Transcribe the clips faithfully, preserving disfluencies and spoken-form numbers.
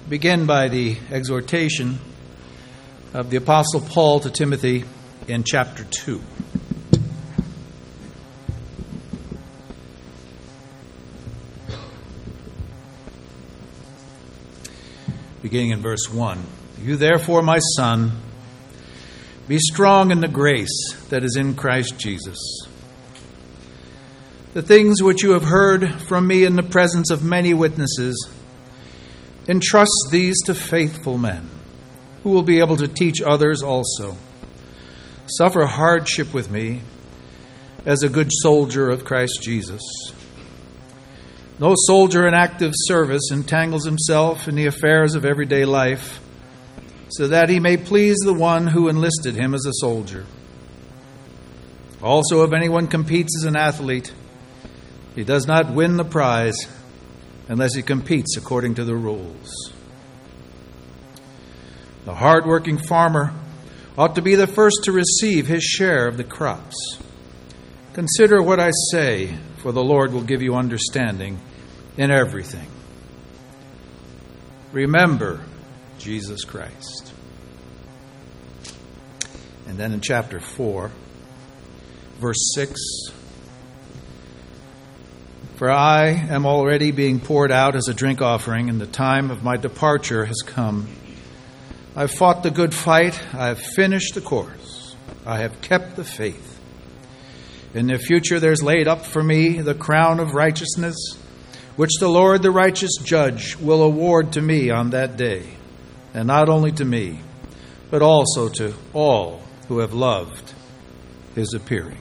begin by the exhortation of the Apostle Paul to Timothy in chapter two. Beginning in verse one. You therefore, my son, be strong in the grace that is in Christ Jesus. The things which you have heard from me in the presence of many witnesses, entrust these to faithful men, who will be able to teach others also. Suffer hardship with me as a good soldier of Christ Jesus. No soldier in active service entangles himself in the affairs of everyday life, so that he may please the one who enlisted him as a soldier. Also, if anyone competes as an athlete, he does not win the prize unless he competes according to the rules. The hard-working farmer ought to be the first to receive his share of the crops. Consider what I say, for the Lord will give you understanding in everything. Remember Jesus Christ. And then in chapter four, verse six, for I am already being poured out as a drink offering, and the time of my departure has come. I've fought the good fight, I have finished the course, I have kept the faith. In the future there's laid up for me the crown of righteousness, which the Lord, the righteous judge, will award to me on that day, and not only to me, but also to all who have loved his appearing.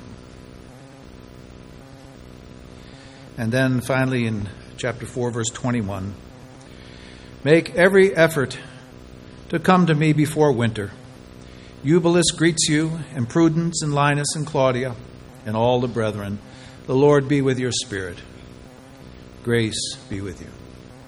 And then finally in chapter four, verse twenty-one, make every effort to come to me before winter. Eubulus greets you, and Prudence and Linus and Claudia, and all the brethren. The Lord be with your spirit. Grace be with you.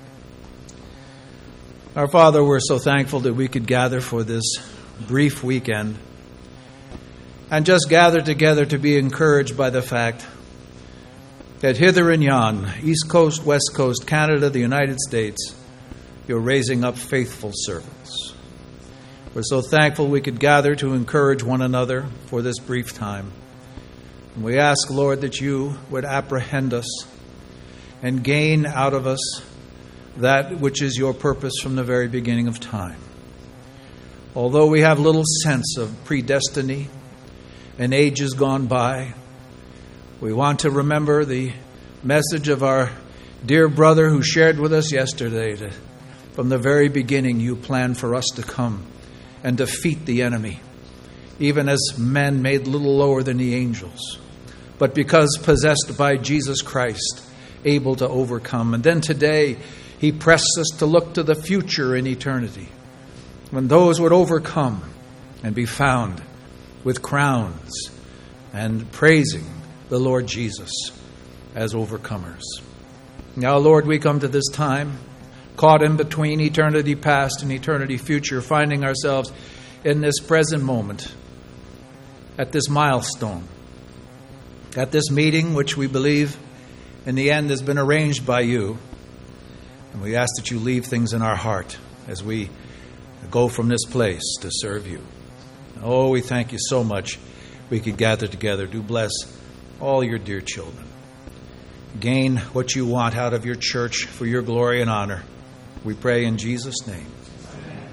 Our Father, we're so thankful that we could gather for this brief weekend and just gather together to be encouraged by the fact that hither and yon, East Coast, West Coast, Canada, the United States, you're raising up faithful servants. We're so thankful we could gather to encourage one another for this brief time. And we ask, Lord, that you would apprehend us and gain out of us that which is your purpose from the very beginning of time. Although we have little sense of predestiny and ages gone by, we want to remember the message of our dear brother who shared with us yesterday that from the very beginning you planned for us to come and defeat the enemy, even as men made little lower than the angels, but because possessed by Jesus Christ, able to overcome. And then today, he pressed us to look to the future in eternity, when those would overcome and be found with crowns and praising the Lord Jesus as overcomers. Now, Lord, we come to this time, caught in between eternity past and eternity future, finding ourselves in this present moment, at this milestone, at this meeting which we believe in the end has been arranged by you. And we ask that you leave things in our heart as we go from this place to serve you. Oh, we thank you so much we could gather together. Do bless all your dear children. Gain what you want out of your church for your glory and honor. We pray in Jesus' name. Amen.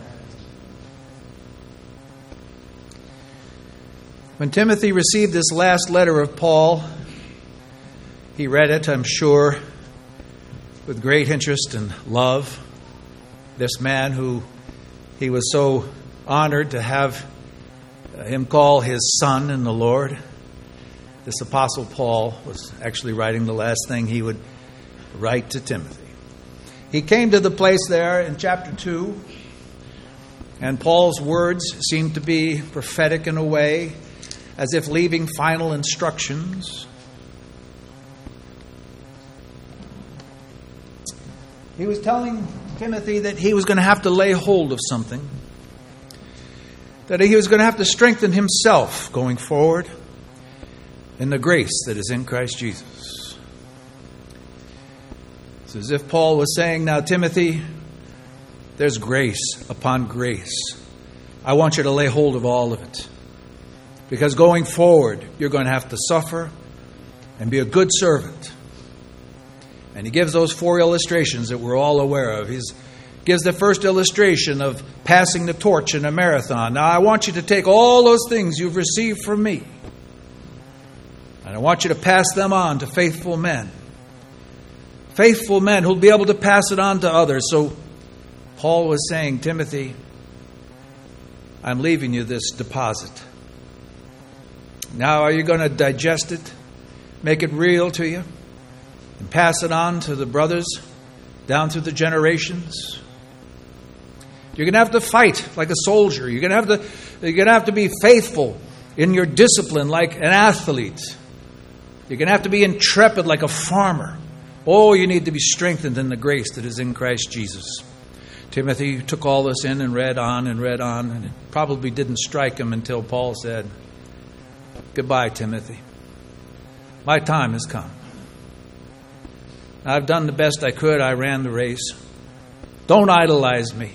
When Timothy received this last letter of Paul, he read it, I'm sure, with great interest and love. This man who he was so honored to have him call his son in the Lord. This Apostle Paul was actually writing the last thing he would write to Timothy. He came to the place there in chapter two, and Paul's words seemed to be prophetic in a way, as if leaving final instructions. He was telling Timothy that he was going to have to lay hold of something, that he was going to have to strengthen himself going forward in the grace that is in Christ Jesus. It's as if Paul was saying, now, Timothy, there's grace upon grace. I want you to lay hold of all of it. Because going forward, you're going to have to suffer and be a good servant. And he gives those four illustrations that we're all aware of. He gives the first illustration of passing the torch in a marathon. Now, I want you to take all those things you've received from me, and I want you to pass them on to faithful men. Faithful men who'll be able to pass it on to others. So Paul was saying, Timothy, I'm leaving you this deposit. Now, are you going to digest it, make it real to you, and pass it on to the brothers down through the generations? You're going to have to fight like a soldier. You're going to have to, you're going to have to be faithful in your discipline like an athlete. You're going to have to be intrepid like a farmer. Oh, you need to be strengthened in the grace that is in Christ Jesus. Timothy took all this in and read on and read on, and it probably didn't strike him until Paul said, goodbye, Timothy. My time has come. I've done the best I could. I ran the race. Don't idolize me.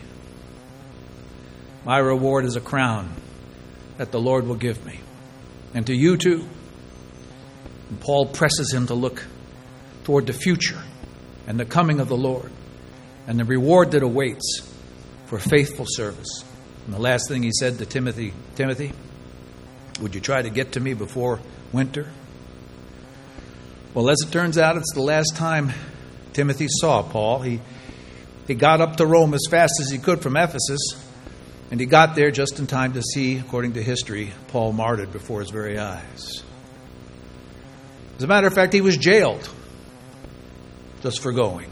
My reward is a crown that the Lord will give me. And to you too. And Paul presses him to look toward the future and the coming of the Lord and the reward that awaits for faithful service. And the last thing he said to Timothy, Timothy, would you try to get to me before winter? Well, as it turns out, it's the last time Timothy saw Paul. He, he got up to Rome as fast as he could from Ephesus, and he got there just in time to see, according to history, Paul martyred before his very eyes. As a matter of fact, he was jailed just for going.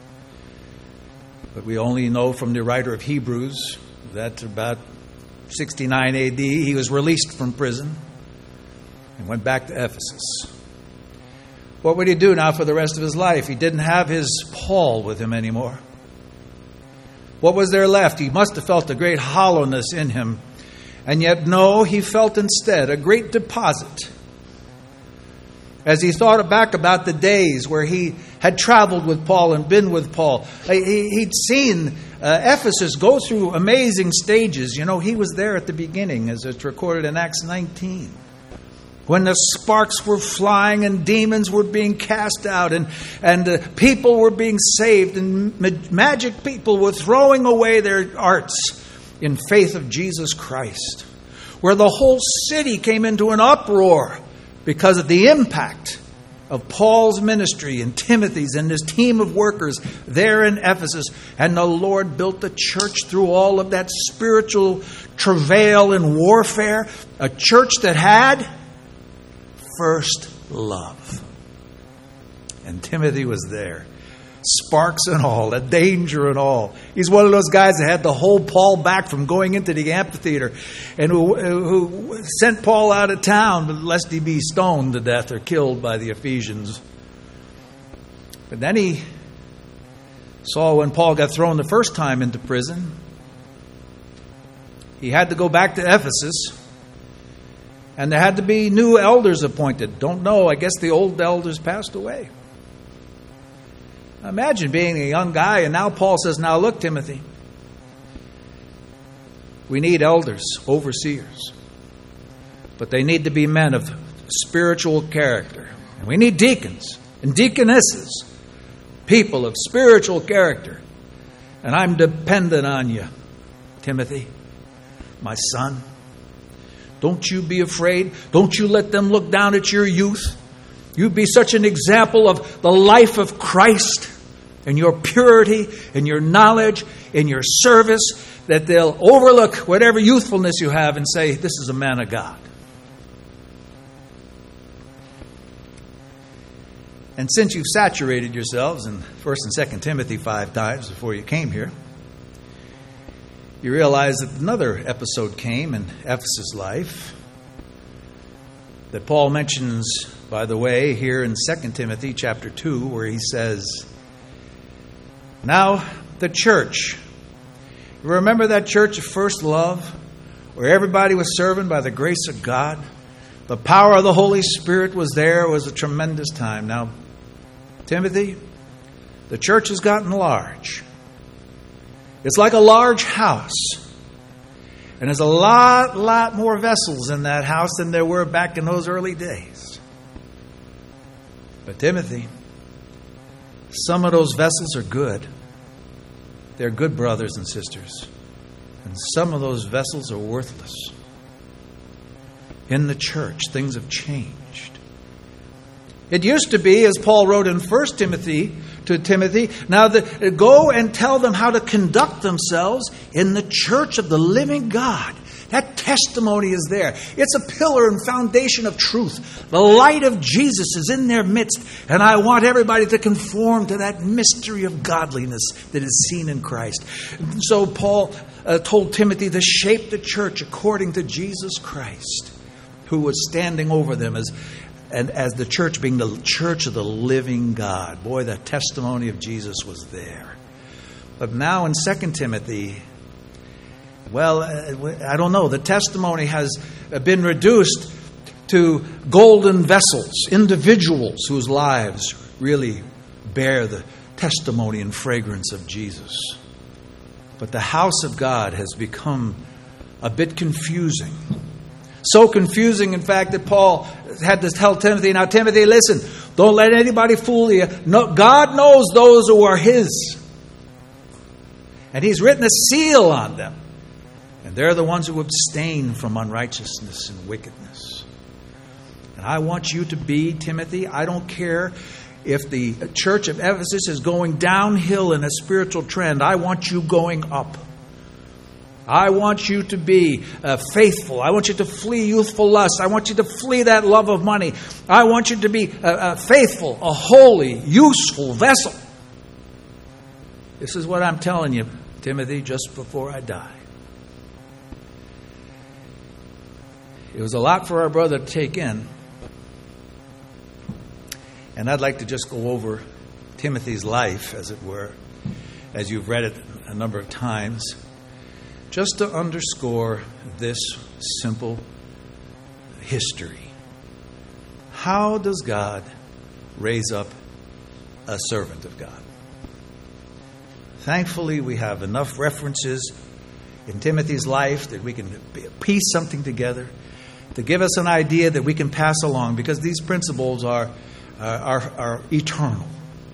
But we only know from the writer of Hebrews that about sixty-nine A D he was released from prison and went back to Ephesus. What would he do now for the rest of his life? He didn't have his Paul with him anymore. What was there left? He must have felt a great hollowness in him. And yet, no, he felt instead a great deposit. As he thought back about the days where he had traveled with Paul and been with Paul, he'd seen uh, Ephesus go through amazing stages. You know, he was there at the beginning, as it's recorded in Acts nineteen. When the sparks were flying and demons were being cast out and, and uh, people were being saved and ma- magic people were throwing away their arts in faith of Jesus Christ. Where the whole city came into an uproar because of the impact of Paul's ministry and Timothy's and his team of workers there in Ephesus. And the Lord built the church through all of that spiritual travail and warfare. A church that had first love. And Timothy was there. Sparks and all, the danger and all. He's one of those guys that had to hold Paul back from going into the amphitheater and who, who sent Paul out of town lest he be stoned to death or killed by the Ephesians. But then he saw when Paul got thrown the first time into prison, he had to go back to Ephesus. And there had to be new elders appointed. Don't know. I guess the old elders passed away. Imagine being a young guy, and now Paul says, now look, Timothy, we need elders, overseers. But they need to be men of spiritual character. And we need deacons and deaconesses, people of spiritual character. And I'm dependent on you, Timothy, my son. Don't you be afraid. Don't you let them look down at your youth. You be such an example of the life of Christ and your purity and your knowledge and your service that they'll overlook whatever youthfulness you have and say, this is a man of God. And since you've saturated yourselves in First and Second Timothy five times before you came here, you realize that another episode came in Ephesus' life that Paul mentions, by the way, here in Second Timothy chapter two, where he says, now the church. You remember that church of first love, where everybody was serving by the grace of God? The power of the Holy Spirit was there. It was a tremendous time. Now, Timothy, the church has gotten large. It's like a large house. And there's a lot, lot more vessels in that house than there were back in those early days. But Timothy, some of those vessels are good. They're good brothers and sisters. And some of those vessels are worthless. In the church, things have changed. It used to be, as Paul wrote in First Timothy, to Timothy, now the, go and tell them how to conduct themselves in the church of the living God. That testimony is there. It's a pillar and foundation of truth. The light of Jesus is in their midst, and I want everybody to conform to that mystery of godliness that is seen in Christ. So Paul uh, told Timothy to shape the church according to Jesus Christ, who was standing over them as and as the church being the church of the living God. Boy, the testimony of Jesus was there. But now in Second Timothy, well, I don't know. The testimony has been reduced to golden vessels, individuals whose lives really bear the testimony and fragrance of Jesus. But the house of God has become a bit confusing. So confusing, in fact, that Paul had to tell Timothy, now, Timothy, listen, don't let anybody fool you. No, God knows those who are His. And He's written a seal on them. And they're the ones who abstain from unrighteousness and wickedness. And I want you to be, Timothy, I don't care if the church of Ephesus is going downhill in a spiritual trend. I want you going up. I want you to be uh, faithful. I want you to flee youthful lust. I want you to flee that love of money. I want you to be uh, uh, faithful, a holy, useful vessel. This is what I'm telling you, Timothy, just before I die. It was a lot for our brother to take in. And I'd like to just go over Timothy's life, as it were, as you've read it a number of times, just to underscore this simple history. How does God raise up a servant of God? Thankfully, we have enough references in Timothy's life that we can piece something together to give us an idea that we can pass along, because these principles are, uh, are, are eternal.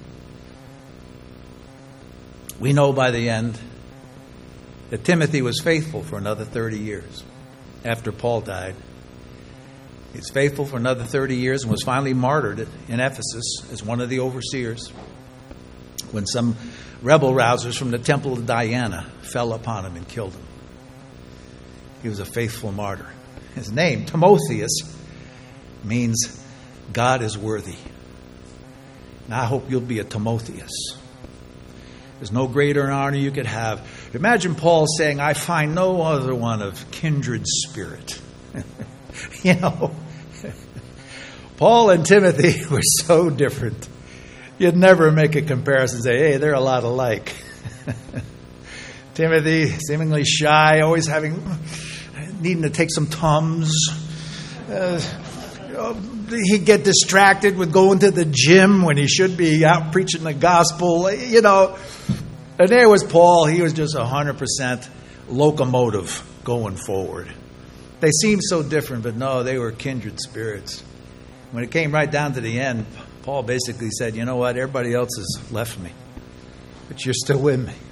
We know by the end that Timothy was faithful for another thirty years after Paul died. He was faithful for another thirty years and was finally martyred in Ephesus as one of the overseers when some rebel rousers from the temple of Diana fell upon him and killed him. He was a faithful martyr. His name, Timotheus, means God is worthy. And I hope you'll be a Timotheus. There's no greater honor you could have. Imagine Paul saying, I find no other one of kindred spirit. You know, Paul and Timothy were so different. You'd never make a comparison and say, hey, they're a lot alike. Timothy, seemingly shy, always having, needing to take some Tums. Uh, he'd get distracted with going to the gym when he should be out preaching the gospel. You know, and there was Paul. He was just one hundred percent locomotive going forward. They seemed so different, but no, they were kindred spirits. When it came right down to the end, Paul basically said, you know what, everybody else has left me, but you're still with me.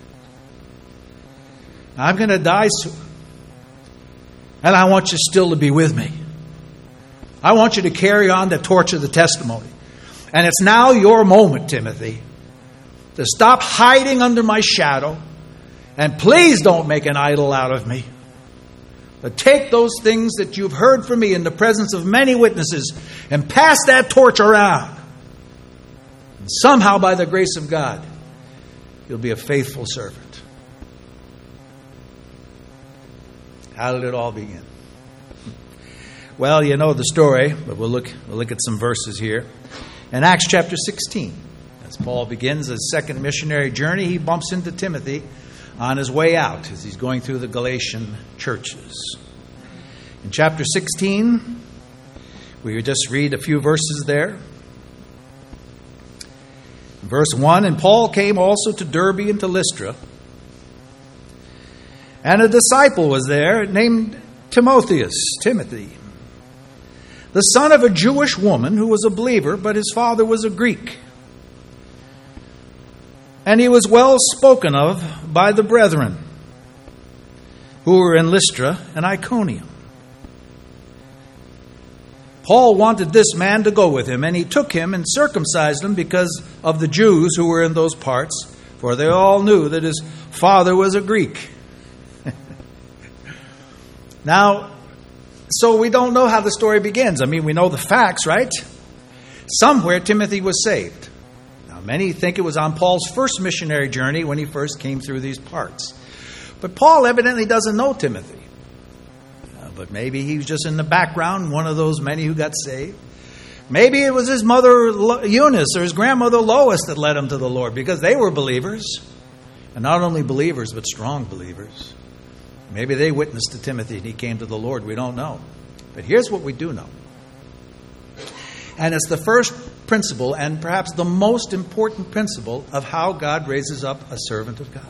I'm going to die soon, and I want you still to be with me. I want you to carry on the torch of the testimony. And it's now your moment, Timothy, to stop hiding under my shadow. And please don't make an idol out of me. But take those things that you've heard from me in the presence of many witnesses and pass that torch around. And somehow, by the grace of God, you'll be a faithful servant. How did it all begin? Well, you know the story, but we'll look we'll look at some verses here. In Acts chapter sixteen, as Paul begins his second missionary journey, he bumps into Timothy on his way out as he's going through the Galatian churches. In chapter sixteen, we just read a few verses there. Verse one, and Paul came also to Derbe and to Lystra, And a disciple was there named Timotheus, Timothy, the son of a Jewish woman who was a believer, but his father was a Greek. And he was well spoken of by the brethren who were in Lystra and Iconium. Paul wanted this man to go with him, and he took him and circumcised him because of the Jews who were in those parts, for they all knew that his father was a Greek. Now, so we don't know how the story begins. I mean, we know the facts, right? Somewhere Timothy was saved. Now, many think it was on Paul's first missionary journey when he first came through these parts. But Paul evidently doesn't know Timothy. Uh, but maybe he was just in the background, one of those many who got saved. Maybe it was his mother Eunice or his grandmother Lois that led him to the Lord, because they were believers. And not only believers, but strong believers. Maybe they witnessed to Timothy and he came to the Lord. We don't know. But here's what we do know. And it's the first principle, and perhaps the most important principle, of how God raises up a servant of God.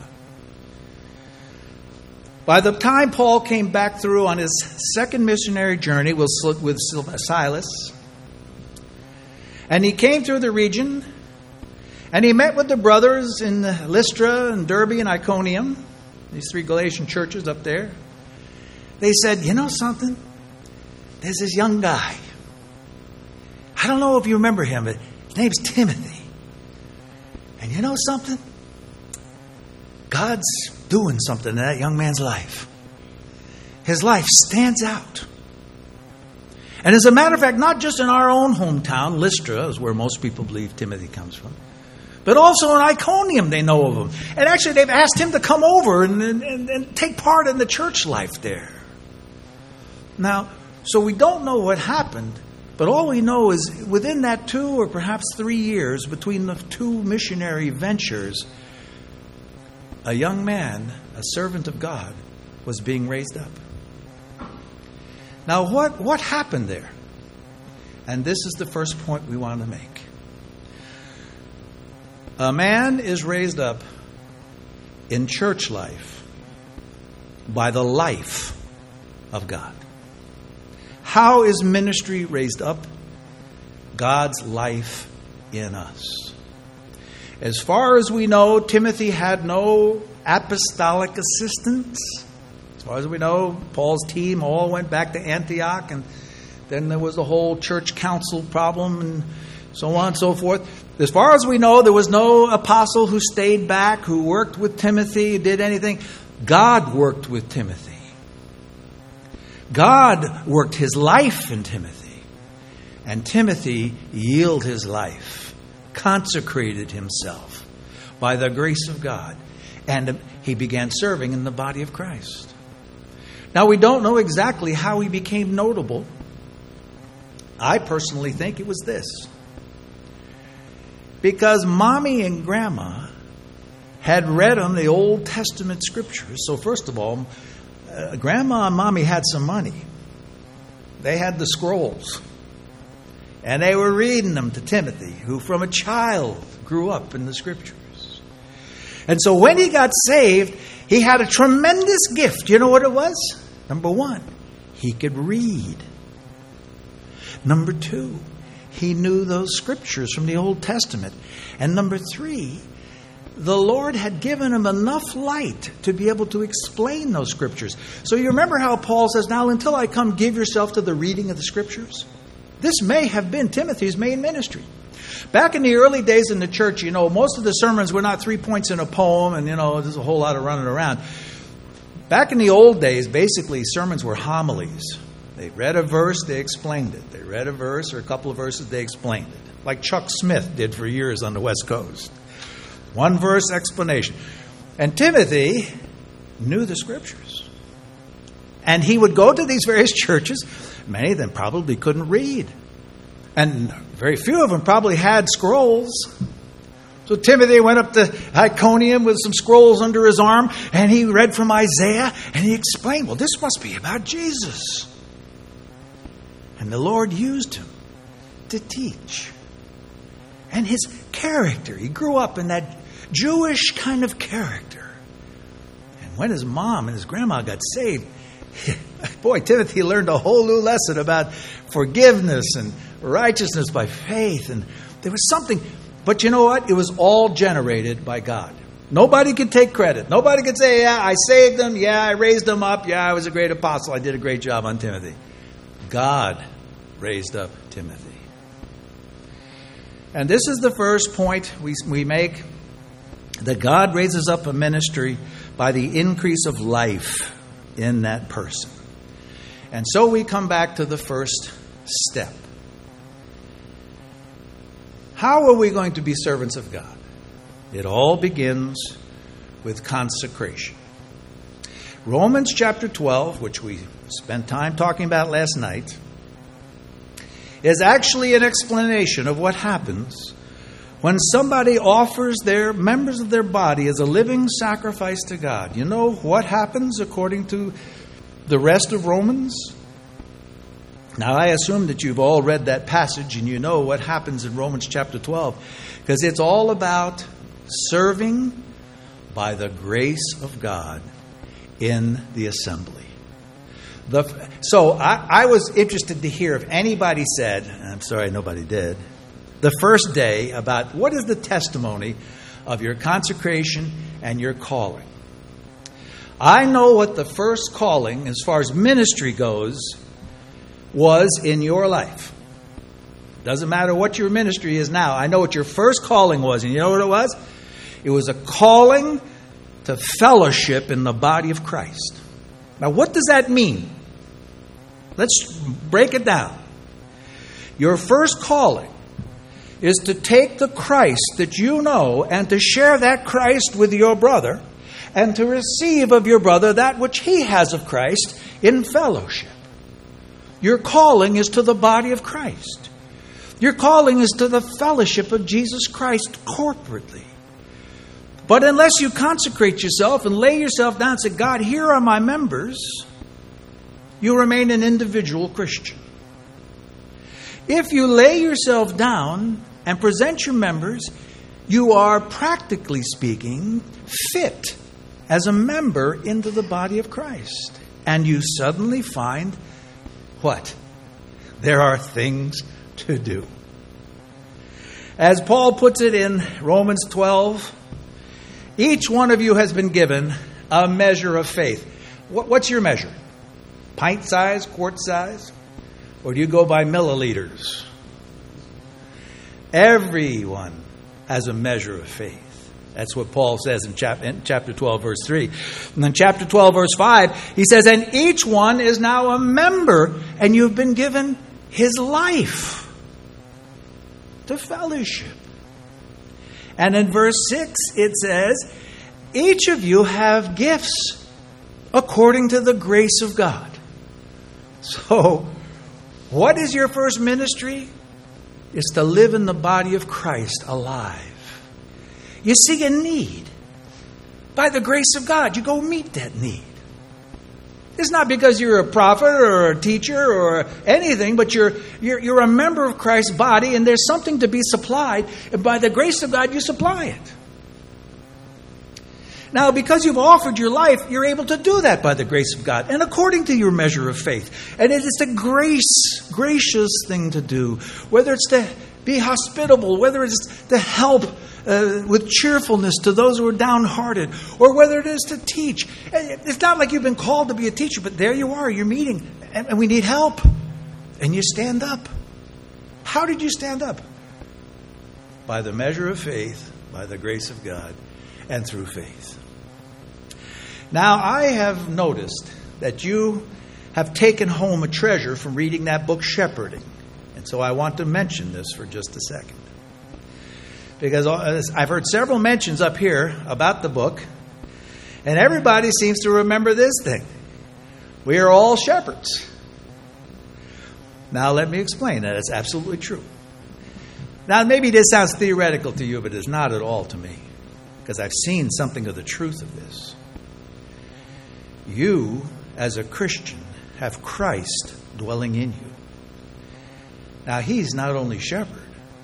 By the time Paul came back through on his second missionary journey with, with Silas, and he came through the region, and he met with the brothers in Lystra and Derbe and Iconium, these three Galatian churches up there. They said, you know something? There's this young guy. I don't know if you remember him, but his name's Timothy. And you know something? God's doing something in that young man's life. His life stands out. And as a matter of fact, not just in our own hometown, Lystra is where most people believe Timothy comes from, but also in Iconium they know of him. And actually they've asked him to come over and, and, and take part in the church life there. Now, so we don't know what happened, but all we know is within that two or perhaps three years between the two missionary ventures, a young man, a servant of God, was being raised up. Now, what, what happened there? And this is the first point we want to make. A man is raised up in church life by the life of God. How is ministry raised up? God's life in us. As far as we know, Timothy had no apostolic assistants. As far as we know, Paul's team all went back to Antioch, and then there was the whole church council problem and so on and so forth. As far as we know, there was no apostle who stayed back, who worked with Timothy, did anything. God worked with Timothy. God worked his life in Timothy. And Timothy yielded his life, consecrated himself by the grace of God. And he began serving in the body of Christ. Now, we don't know exactly how he became notable. I personally think it was this. Because Mommy and Grandma had read on the Old Testament scriptures. So first of all, uh, Grandma and Mommy had some money. They had the scrolls. And they were reading them to Timothy, who from a child grew up in the scriptures. And so when he got saved, he had a tremendous gift. You know what it was? Number one, he could read. Number two, he knew those scriptures from the Old Testament. And number three, the Lord had given him enough light to be able to explain those scriptures. So you remember how Paul says, now until I come, give yourself to the reading of the scriptures? This may have been Timothy's main ministry. Back in the early days in the church, you know, most of the sermons were not three points in a poem and, you know, there's a whole lot of running around. Back in the old days, basically, sermons were homilies. They read a verse, they explained it. They read a verse or a couple of verses, they explained it. Like Chuck Smith did for years on the West Coast. One verse explanation. And Timothy knew the scriptures. And he would go to these various churches. Many of them probably couldn't read. And very few of them probably had scrolls. So Timothy went up to Iconium with some scrolls under his arm, and he read from Isaiah, and he explained, well, this must be about Jesus. And the Lord used him to teach. And his character, he grew up in that Jewish kind of character. And when his mom and his grandma got saved, boy, Timothy learned a whole new lesson about forgiveness and righteousness by faith. And there was something, but you know what? It was all generated by God. Nobody could take credit. Nobody could say, yeah, I saved them. Yeah, I raised them up. Yeah, I was a great apostle. I did a great job on Timothy. God raised up Timothy. And this is the first point we, we make, that God raises up a ministry by the increase of life in that person. And so we come back to the first step. How are we going to be servants of God? It all begins with consecration. Romans chapter twelve, which we spent time talking about last night, is actually an explanation of what happens when somebody offers their members of their body as a living sacrifice to God. You know what happens according to the rest of Romans? Now, I assume that you've all read that passage and you know what happens in Romans chapter twelve, because it's all about serving by the grace of God in the assembly. The, so I, I was interested to hear if anybody said, and I'm sorry nobody did, the first day about what is the testimony of your consecration and your calling. I know what the first calling, as far as ministry goes, was in your life. Doesn't matter what your ministry is now. I know what your first calling was. And you know what it was? It was a calling to fellowship in the body of Christ. Now, what does that mean? Let's break it down. Your first calling is to take the Christ that you know and to share that Christ with your brother and to receive of your brother that which he has of Christ in fellowship. Your calling is to the body of Christ. Your calling is to the fellowship of Jesus Christ corporately. But unless you consecrate yourself and lay yourself down and say, God, here are my members, you remain an individual Christian. If you lay yourself down and present your members, you are, practically speaking, fit as a member into the body of Christ. And you suddenly find what? There are things to do. As Paul puts it in Romans twelve, each one of you has been given a measure of faith. What's your measure? Pint size, quart size? Or do you go by milliliters? Everyone has a measure of faith. That's what Paul says in chapter twelve, verse three. And then chapter twelve, verse five, he says, and each one is now a member, and you've been given his life to fellowship. And in verse six, it says, each of you have gifts according to the grace of God. So, what is your first ministry? It's to live in the body of Christ alive. You see a need. By the grace of God, you go meet that need. It's not because you're a prophet or a teacher or anything, but you're, you're, you're a member of Christ's body and there's something to be supplied. And by the grace of God, you supply it. Now, because you've offered your life, you're able to do that by the grace of God and according to your measure of faith. And it is a grace, gracious thing to do, whether it's to be hospitable, whether it's to help uh, with cheerfulness to those who are downhearted, or whether it is to teach. It's not like you've been called to be a teacher, but there you are, you're meeting, and, and we need help. And you stand up. How did you stand up? By the measure of faith, by the grace of God, and through faith. Now, I have noticed that you have taken home a treasure from reading that book, Shepherding. And so I want to mention this for just a second. Because I've heard several mentions up here about the book, and everybody seems to remember this thing. We are all shepherds. Now, let me explain that. It's absolutely true. Now, maybe this sounds theoretical to you, but it's not at all to me, because I've seen something of the truth of this. You, as a Christian, have Christ dwelling in you. Now, he's not only shepherd,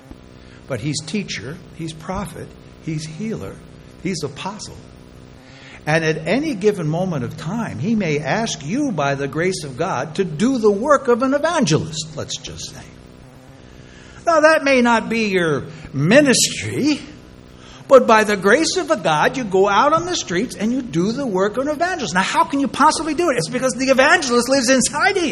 but he's teacher, he's prophet, he's healer, he's apostle. And at any given moment of time, He may ask you, by the grace of God, to do the work of an evangelist, let's just say. Now, that may not be your ministry, but by the grace of a God, you go out on the streets and you do the work of an evangelist. Now, how can you possibly do it? It's because the evangelist lives inside of you.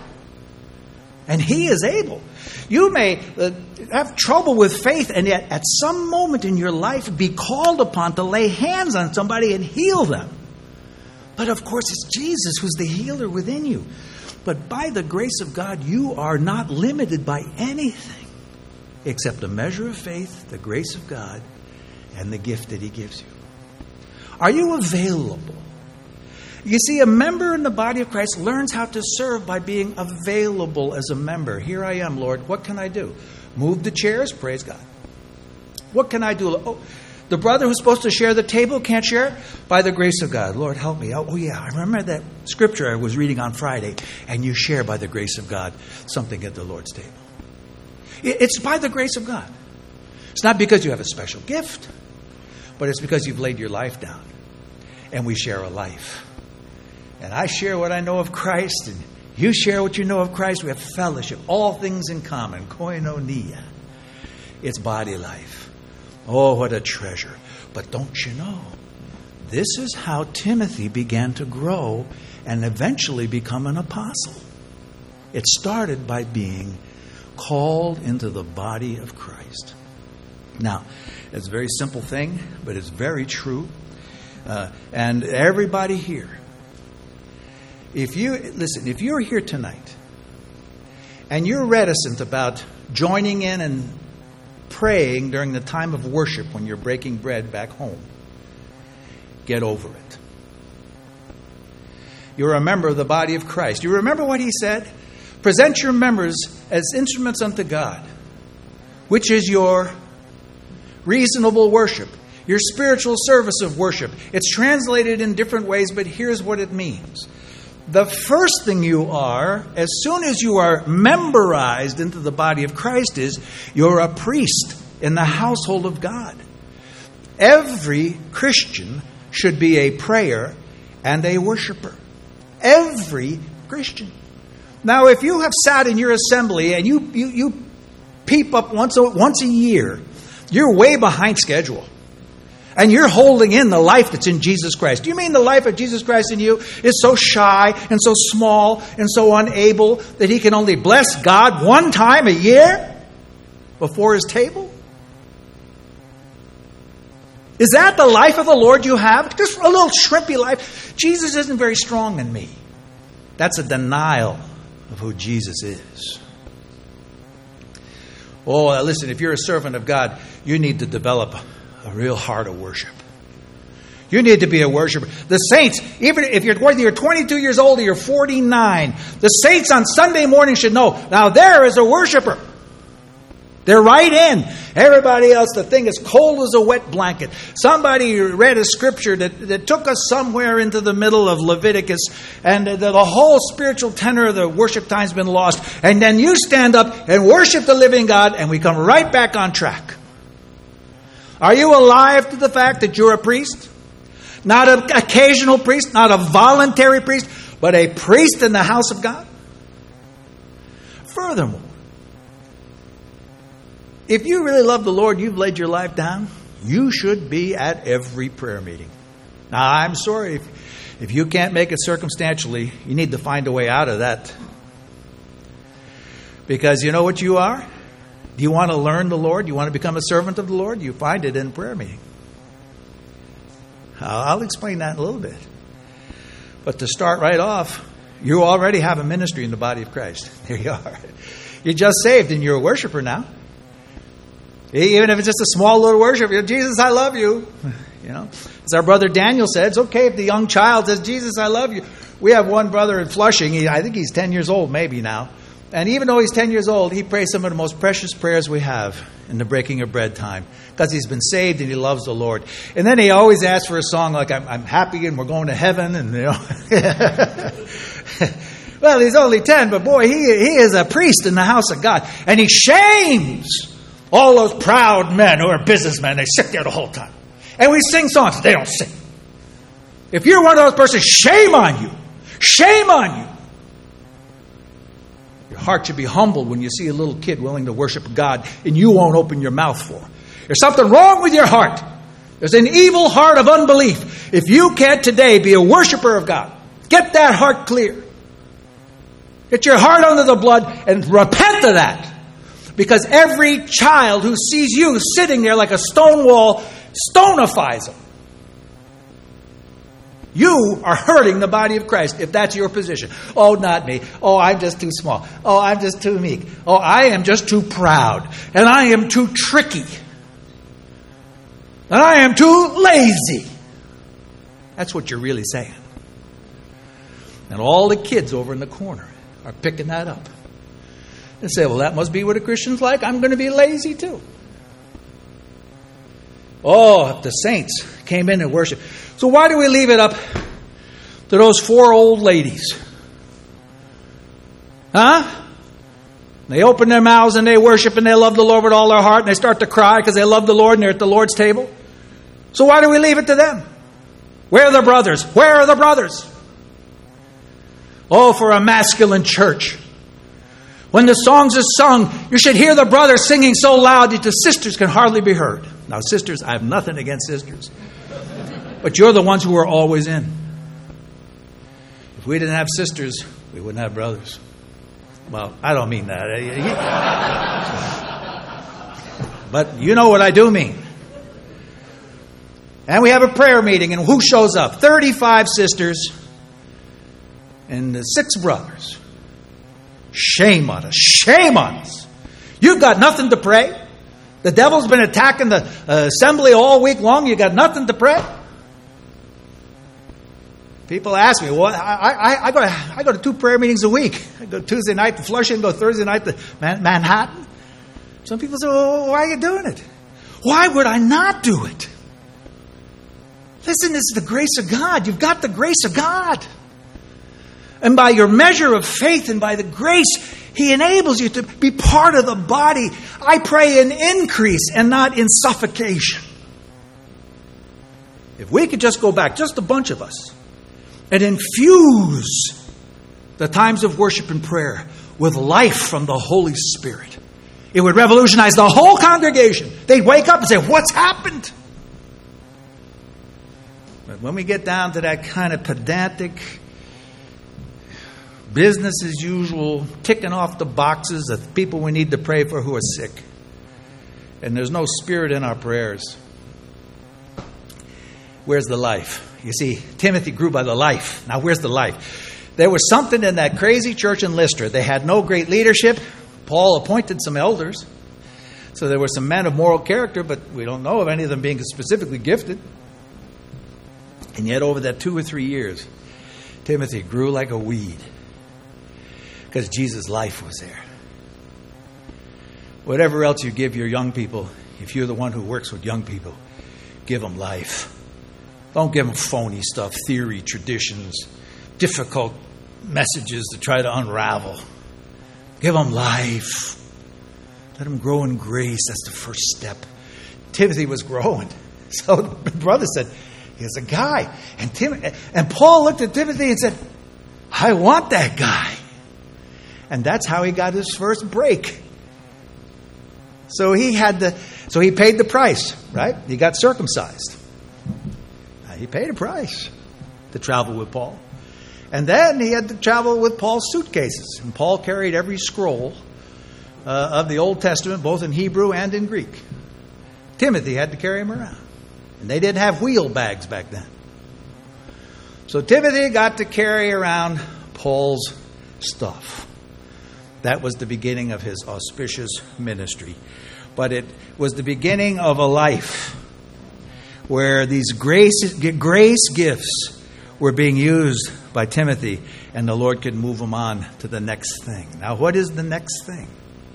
And he is able. You may uh, have trouble with faith, and yet at some moment in your life be called upon to lay hands on somebody and heal them. But of course, it's Jesus who's the healer within you. But by the grace of God, you are not limited by anything except a measure of faith, the grace of God, and the gift that He gives you. Are you available? You see, a member in the body of Christ learns how to serve by being available as a member. Here I am, Lord. What can I do? Move the chairs? Praise God. What can I do? Oh, the brother who's supposed to share the table can't share it? By the grace of God. Lord, help me. Oh, yeah, I remember that scripture I was reading on Friday. And you share, by the grace of God, something at the Lord's table. It's by the grace of God. It's not because you have a special gift, but it's because you've laid your life down. And we share a life. And I share what I know of Christ, and you share what you know of Christ. We have fellowship, all things in common, koinonia. It's body life. Oh, what a treasure. But don't you know, this is how Timothy began to grow and eventually become an apostle. It started by being called into the body of Christ. Now, it's a very simple thing, but it's very true. Uh, and everybody here, If you, listen, if you're here tonight and you're reticent about joining in and praying during the time of worship when you're breaking bread back home, get over it. You're a member of the body of Christ. You remember what He said? Present your members as instruments unto God, which is your reasonable worship, your spiritual service of worship. It's translated in different ways, but here's what it means. The first thing you are, as soon as you are memberized into the body of Christ, is you're a priest in the household of God. Every Christian should be a prayer and a worshiper. Every Christian. Now, if you have sat in your assembly and you you, you peep up once a, once a year, you're way behind schedule. And you're holding in the life that's in Jesus Christ. Do you mean the life of Jesus Christ in you is so shy and so small and so unable that He can only bless God one time a year before His table? Is that the life of the Lord you have? Just a little shrimpy life. Jesus isn't very strong in me. That's a denial of who Jesus is. Oh, listen, if you're a servant of God, you need to develop a real heart of worship. You need to be a worshiper. The saints, even if you're whether you're twenty-two years old or you're forty-nine, the saints on Sunday morning should know, now there is a worshiper. They're right in. Everybody else, the thing is cold as a wet blanket. Somebody read a scripture that, that took us somewhere into the middle of Leviticus, and the, the whole spiritual tenor of the worship time's been lost. And then you stand up and worship the living God, and we come right back on track. Are you alive to the fact that you're a priest? Not an occasional priest, not a voluntary priest, but a priest in the house of God? Furthermore, if you really love the Lord, you've laid your life down, you should be at every prayer meeting. Now, I'm sorry, if, if you can't make it circumstantially, you need to find a way out of that. Because you know what you are? Do you want to learn the Lord? Do you want to become a servant of the Lord? You find it in prayer meeting. I'll explain that in a little bit. But to start right off, you already have a ministry in the body of Christ. There you are. You're just saved and you're a worshiper now. Even if it's just a small little worship, Jesus, I love you. You know, as our brother Daniel said, it's okay if the young child says, Jesus, I love you. We have one brother in Flushing. He, I think he's ten years old, maybe now. And even though he's ten years old, he prays some of the most precious prayers we have in the breaking of bread time. Because he's been saved and he loves the Lord. And then he always asks for a song like, I'm, I'm happy and we're going to heaven. And you know. Well, he's only ten, but boy, he, he is a priest in the house of God. And he shames all those proud men who are businessmen. They sit there the whole time. And we sing songs. They don't sing. If you're one of those persons, shame on you. Shame on you. Your heart should be humbled when you see a little kid willing to worship God and you won't open your mouth for. There's something wrong with your heart. There's an evil heart of unbelief. If you can't today be a worshiper of God, get that heart clear. Get your heart under the blood and repent of that. Because every child who sees you sitting there like a stone wall stonifies them. You are hurting the body of Christ if that's your position. Oh, not me. Oh, I'm just too small. Oh, I'm just too meek. Oh, I am just too proud. And I am too tricky. And I am too lazy. That's what you're really saying. And all the kids over in the corner are picking that up. And say, well, that must be what a Christian's like. I'm going to be lazy too. Oh, if the saints came in and worshiped. So why do we leave it up to those four old ladies? Huh? They open their mouths and they worship and they love the Lord with all their heart and they start to cry because they love the Lord and they're at the Lord's table. So why do we leave it to them? Where are the brothers? Where are the brothers? Oh, for a masculine church. When the songs are sung, you should hear the brothers singing so loud that the sisters can hardly be heard. Now, sisters, I have nothing against sisters. But you're the ones who are always in. If we didn't have sisters, we wouldn't have brothers. Well, I don't mean that. But you know what I do mean. And we have a prayer meeting, and who shows up? thirty-five sisters and six brothers. Shame on us. Shame on us. You've got nothing to pray. The devil's been attacking the uh, assembly all week long. You've got nothing to pray. People ask me, well, I, I, I, go to, I go to two prayer meetings a week. I go Tuesday night to Flushing, go Thursday night to Man- Manhattan. Some people say, well, why are you doing it? Why would I not do it? Listen, this is the grace of God. You've got the grace of God. And by your measure of faith and by the grace, He enables you to be part of the body. I pray in increase and not in suffocation. If we could just go back, just a bunch of us, and infuse the times of worship and prayer with life from the Holy Spirit, it would revolutionize the whole congregation. They'd wake up and say, what's happened? But when we get down to that kind of pedantic, business as usual, ticking off the boxes of people we need to pray for who are sick, and there's no spirit in our prayers, where's the life? You see, Timothy grew by the life. Now, where's the life? There was something in that crazy church in Lystra. They had no great leadership. Paul appointed some elders. So there were some men of moral character, but we don't know of any of them being specifically gifted. And yet over that two or three years, Timothy grew like a weed because Jesus' life was there. Whatever else you give your young people, if you're the one who works with young people, give them life. Don't give them phony stuff, theory, traditions, difficult messages to try to unravel. Give them life. Let them grow in grace. That's the first step. Timothy was growing. So the brother said, here's a guy. And Tim, and Paul looked at Timothy and said, I want that guy. And that's how he got his first break. So he had the, so he paid the price, right? He got circumcised. He paid a price to travel with Paul. And then he had to travel with Paul's suitcases. And Paul carried every scroll uh, of the Old Testament, both in Hebrew and in Greek. Timothy had to carry him around. And they didn't have wheel bags back then. So Timothy got to carry around Paul's stuff. That was the beginning of his auspicious ministry. But it was the beginning of a life where these grace, grace gifts were being used by Timothy, and the Lord could move him on to the next thing. Now, what is the next thing?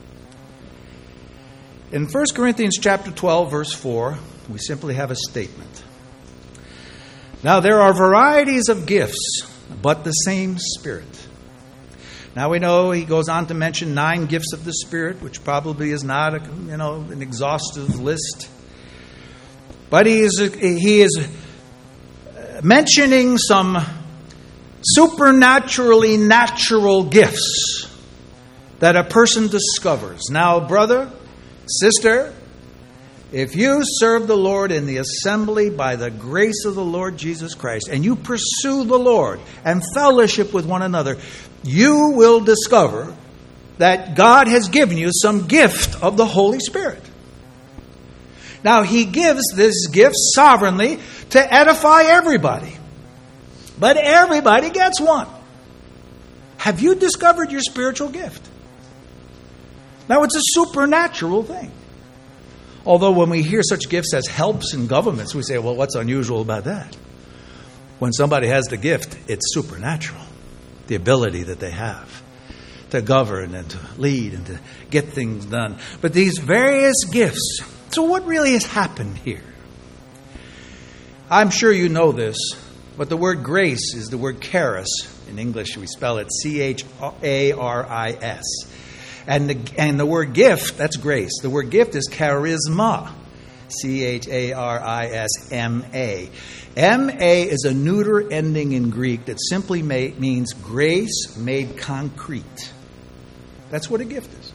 In First Corinthians chapter twelve, verse four, we simply have a statement. Now, there are varieties of gifts, but the same Spirit. Now we know he goes on to mention nine gifts of the Spirit, which probably is not a, you know, an exhaustive list. But he is he is mentioning some supernaturally natural gifts that a person discovers. Now, brother, sister, if you serve the Lord in the assembly by the grace of the Lord Jesus Christ, and you pursue the Lord and fellowship with one another, you will discover that God has given you some gift of the Holy Spirit. Now, He gives this gift sovereignly to edify everybody. But everybody gets one. Have you discovered your spiritual gift? Now, it's a supernatural thing. Although when we hear such gifts as helps in governments, we say, well, what's unusual about that? When somebody has the gift, it's supernatural. The ability that they have to govern and to lead and to get things done. But these various gifts. So what really has happened here? I'm sure you know this, but the word grace is the word charis. In English, we spell it C H A R I S. And the, and the word gift, that's grace. The word gift is charisma. C H A R I S M A. M A is a neuter ending in Greek that simply may, means grace made concrete. That's what a gift is.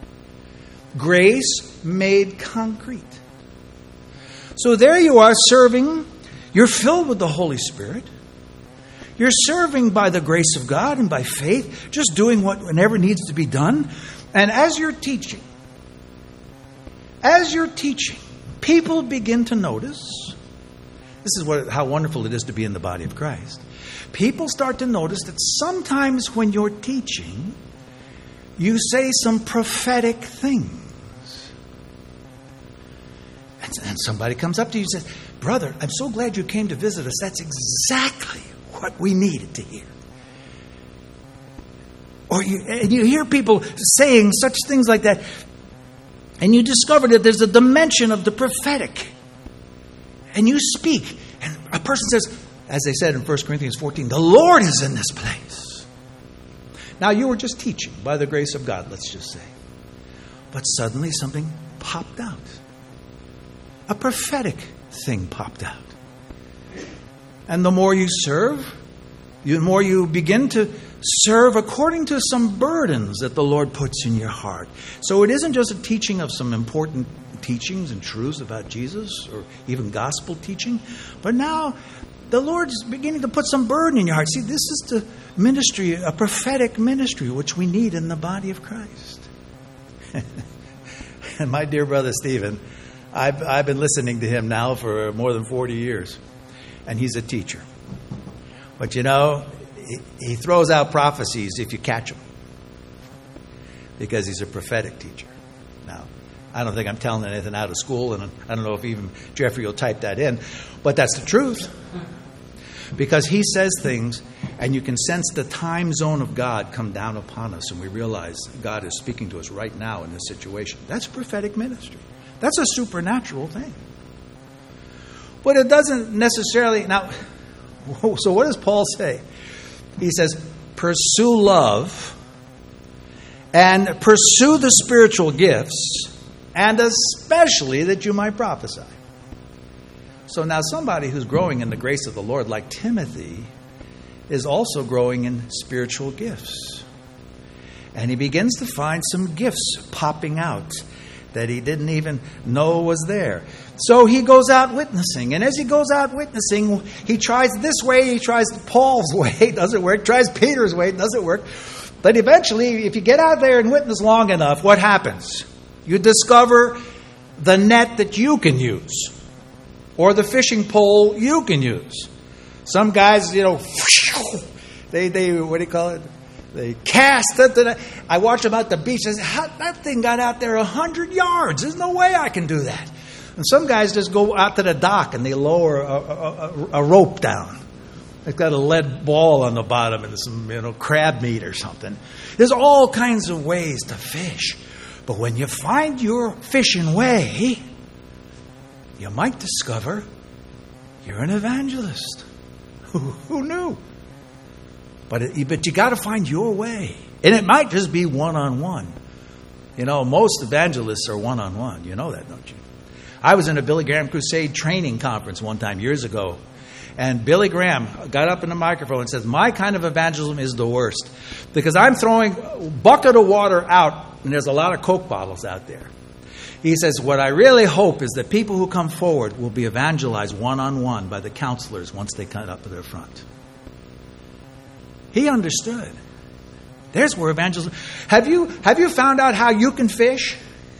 Grace made concrete. So there you are serving. You're filled with the Holy Spirit. You're serving by the grace of God and by faith, just doing whatever needs to be done. And as you're teaching, as you're teaching, people begin to notice. This is what, how wonderful it is to be in the body of Christ. People start to notice that sometimes when you're teaching, you say some prophetic things. And, and somebody comes up to you and says, brother, I'm so glad you came to visit us. That's exactly what we needed to hear. Or you, and you hear people saying such things like that, and you discover that there's a dimension of the prophetic. And you speak, and a person says, as they said in First Corinthians fourteen, the Lord is in this place. Now, you were just teaching by the grace of God, let's just say. But suddenly something popped out. A prophetic thing popped out. And the more you serve, the more you begin to serve according to some burdens that the Lord puts in your heart. So it isn't just a teaching of some important teachings and truths about Jesus or even gospel teaching, but now the Lord is beginning to put some burden in your heart. See, this is the ministry, a prophetic ministry, which we need in the body of Christ. And my dear brother Stephen, I've, I've been listening to him now for more than forty years, and he's a teacher. But you know, he, he throws out prophecies if you catch him, because he's a prophetic teacher. Now, I don't think I'm telling anything out of school, and I don't know if even Jeffrey will type that in, but that's the truth. Because he says things, and you can sense the time zone of God come down upon us, and we realize God is speaking to us right now in this situation. That's prophetic ministry. That's a supernatural thing. But it doesn't necessarily... Now, so what does Paul say? He says, pursue love and pursue the spiritual gifts, and especially that you might prophesy. So now somebody who's growing in the grace of the Lord, like Timothy, is also growing in spiritual gifts. And he begins to find some gifts popping out that he didn't even know was there. So he goes out witnessing. And as he goes out witnessing, he tries this way, he tries Paul's way, it doesn't work. Tries Peter's way, it doesn't work. But eventually, if you get out there and witness long enough, what happens? You discover the net that you can use, or the fishing pole you can use. Some guys, you know, they, they what do you call it? They cast it. I watch them out the beach. I say, How, that thing got out there a hundred yards. There's no way I can do that. And some guys just go out to the dock and they lower a, a, a, a rope down. It's got a lead ball on the bottom and some, you know, crab meat or something. There's all kinds of ways to fish. But when you find your fishing way, you might discover you're an evangelist. Who, who knew? But it, but you got to find your way. And it might just be one-on-one. You know, most evangelists are one-on-one. You know that, don't you? I was in a Billy Graham Crusade training conference one time years ago. And Billy Graham got up in the microphone and says, my kind of evangelism is the worst. Because I'm throwing a bucket of water out, and there's a lot of Coke bottles out there. He says, what I really hope is that people who come forward will be evangelized one-on-one by the counselors once they come up to their front. He understood. There's where evangelism... Have you, have you found out how you can fish?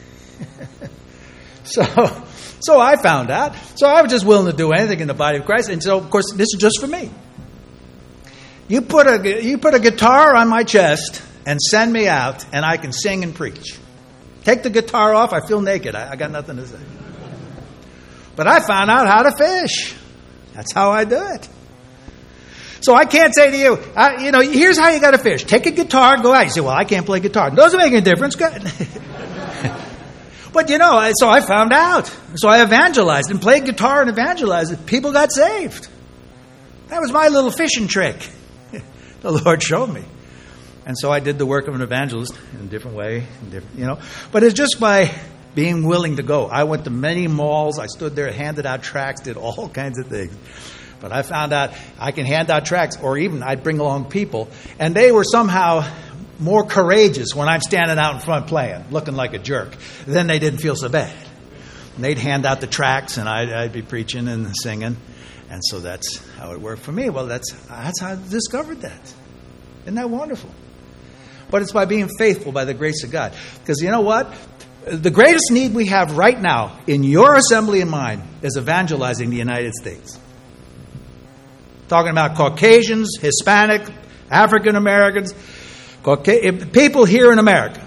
so... So I found out. So I was just willing to do anything in the body of Christ. And so, of course, this is just for me. You put a, you put a guitar on my chest and send me out, and I can sing and preach. Take the guitar off, I feel naked. I, I got nothing to say. But I found out how to fish. That's how I do it. So I can't say to you, I, you know, here's how you got to fish. Take a guitar, go out. You say, well, I can't play guitar. It doesn't make any difference. Good. But, you know, so I found out. So I evangelized and played guitar and evangelized. People got saved. That was my little fishing trick. The Lord showed me. And so I did the work of an evangelist in a different way, in different, you know. But it's just by being willing to go. I went to many malls. I stood there, handed out tracts, did all kinds of things. But I found out I can hand out tracts, or even I'd bring along people. And they were somehow more courageous when I'm standing out in front playing, looking like a jerk. Then they didn't feel so bad. And they'd hand out the tracts, and I'd, I'd be preaching and singing. And so that's how it worked for me. Well, that's that's how I discovered that. Isn't that wonderful? But it's by being faithful by the grace of God. Because you know what? The greatest need we have right now in your assembly and mine is evangelizing the United States. Talking about Caucasians, Hispanic, African Americans, people here in America.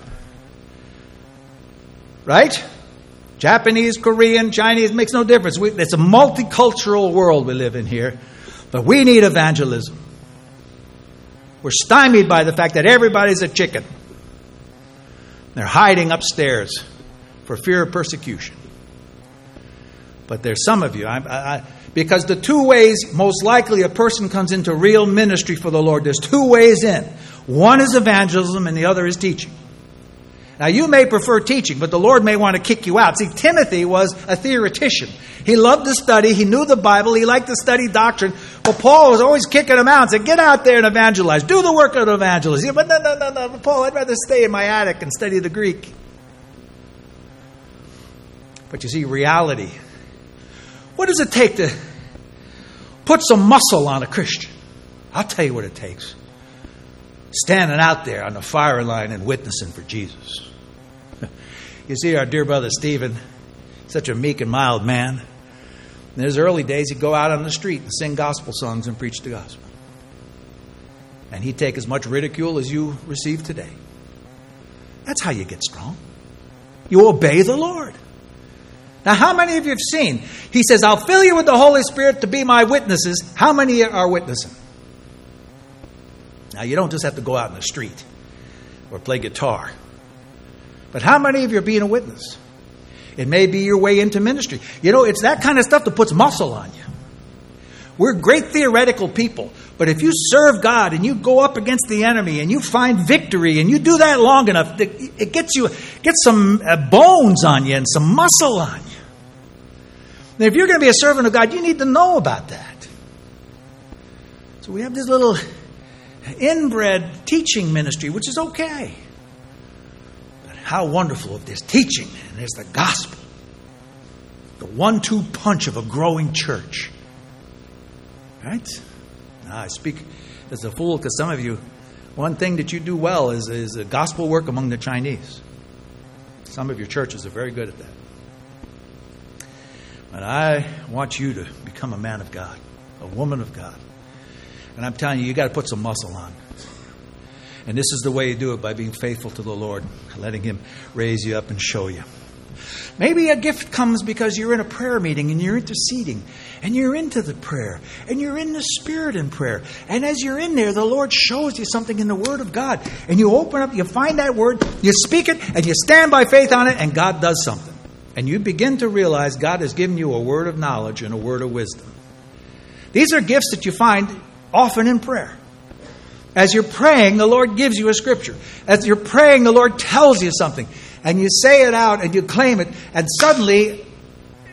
Right? Japanese, Korean, Chinese, makes no difference. We, it's a multicultural world we live in here. But we need evangelism. We're stymied by the fact that everybody's a chicken. They're hiding upstairs for fear of persecution. But there's some of you, I, I, because the two ways most likely a person comes into real ministry for the Lord, there's two ways in. One is evangelism and the other is teaching. Now you may prefer teaching, but the Lord may want to kick you out. See, Timothy was a theoretician. He loved to study. He knew the Bible. He liked to study doctrine. But Paul was always kicking him out and said, get out there and evangelize. Do the work of an evangelist. Yeah, but no, no, no, no, Paul, I'd rather stay in my attic and study the Greek. But you see, reality. What does it take to put some muscle on a Christian? I'll tell you what it takes. Standing out there on the fire line and witnessing for Jesus. You see, our dear brother Stephen, such a meek and mild man. In his early days, he'd go out on the street and sing gospel songs and preach the gospel. And he'd take as much ridicule as you receive today. That's how you get strong. You obey the Lord. Now, how many of you have seen? He says, I'll fill you with the Holy Spirit to be my witnesses. How many are witnessing? Now, you don't just have to go out in the street or play guitar. But how many of you are being a witness? It may be your way into ministry. You know, it's that kind of stuff that puts muscle on you. We're great theoretical people. But if you serve God and you go up against the enemy and you find victory and you do that long enough, it gets you gets some bones on you and some muscle on you. Now, if you're going to be a servant of God, you need to know about that. So we have this little inbred teaching ministry, which is okay. But how wonderful if there's teaching and there's the gospel. The one two punch of a growing church. Right? Now, I speak as a fool because some of you, one thing that you do well is, is a gospel work among the Chinese. Some of your churches are very good at that. But I want you to become a man of God, a woman of God. And I'm telling you, you got to put some muscle on. And this is the way you do it, by being faithful to the Lord, letting Him raise you up and show you. Maybe a gift comes because you're in a prayer meeting and you're interceding and you're into the prayer and you're in the Spirit in prayer. And as you're in there, the Lord shows you something in the Word of God. And you open up, you find that word, you speak it, and you stand by faith on it, and God does something. And you begin to realize God has given you a word of knowledge and a word of wisdom. These are gifts that you find often in prayer. As you're praying, the Lord gives you a scripture. As you're praying, the Lord tells you something. And you say it out and you claim it. And suddenly,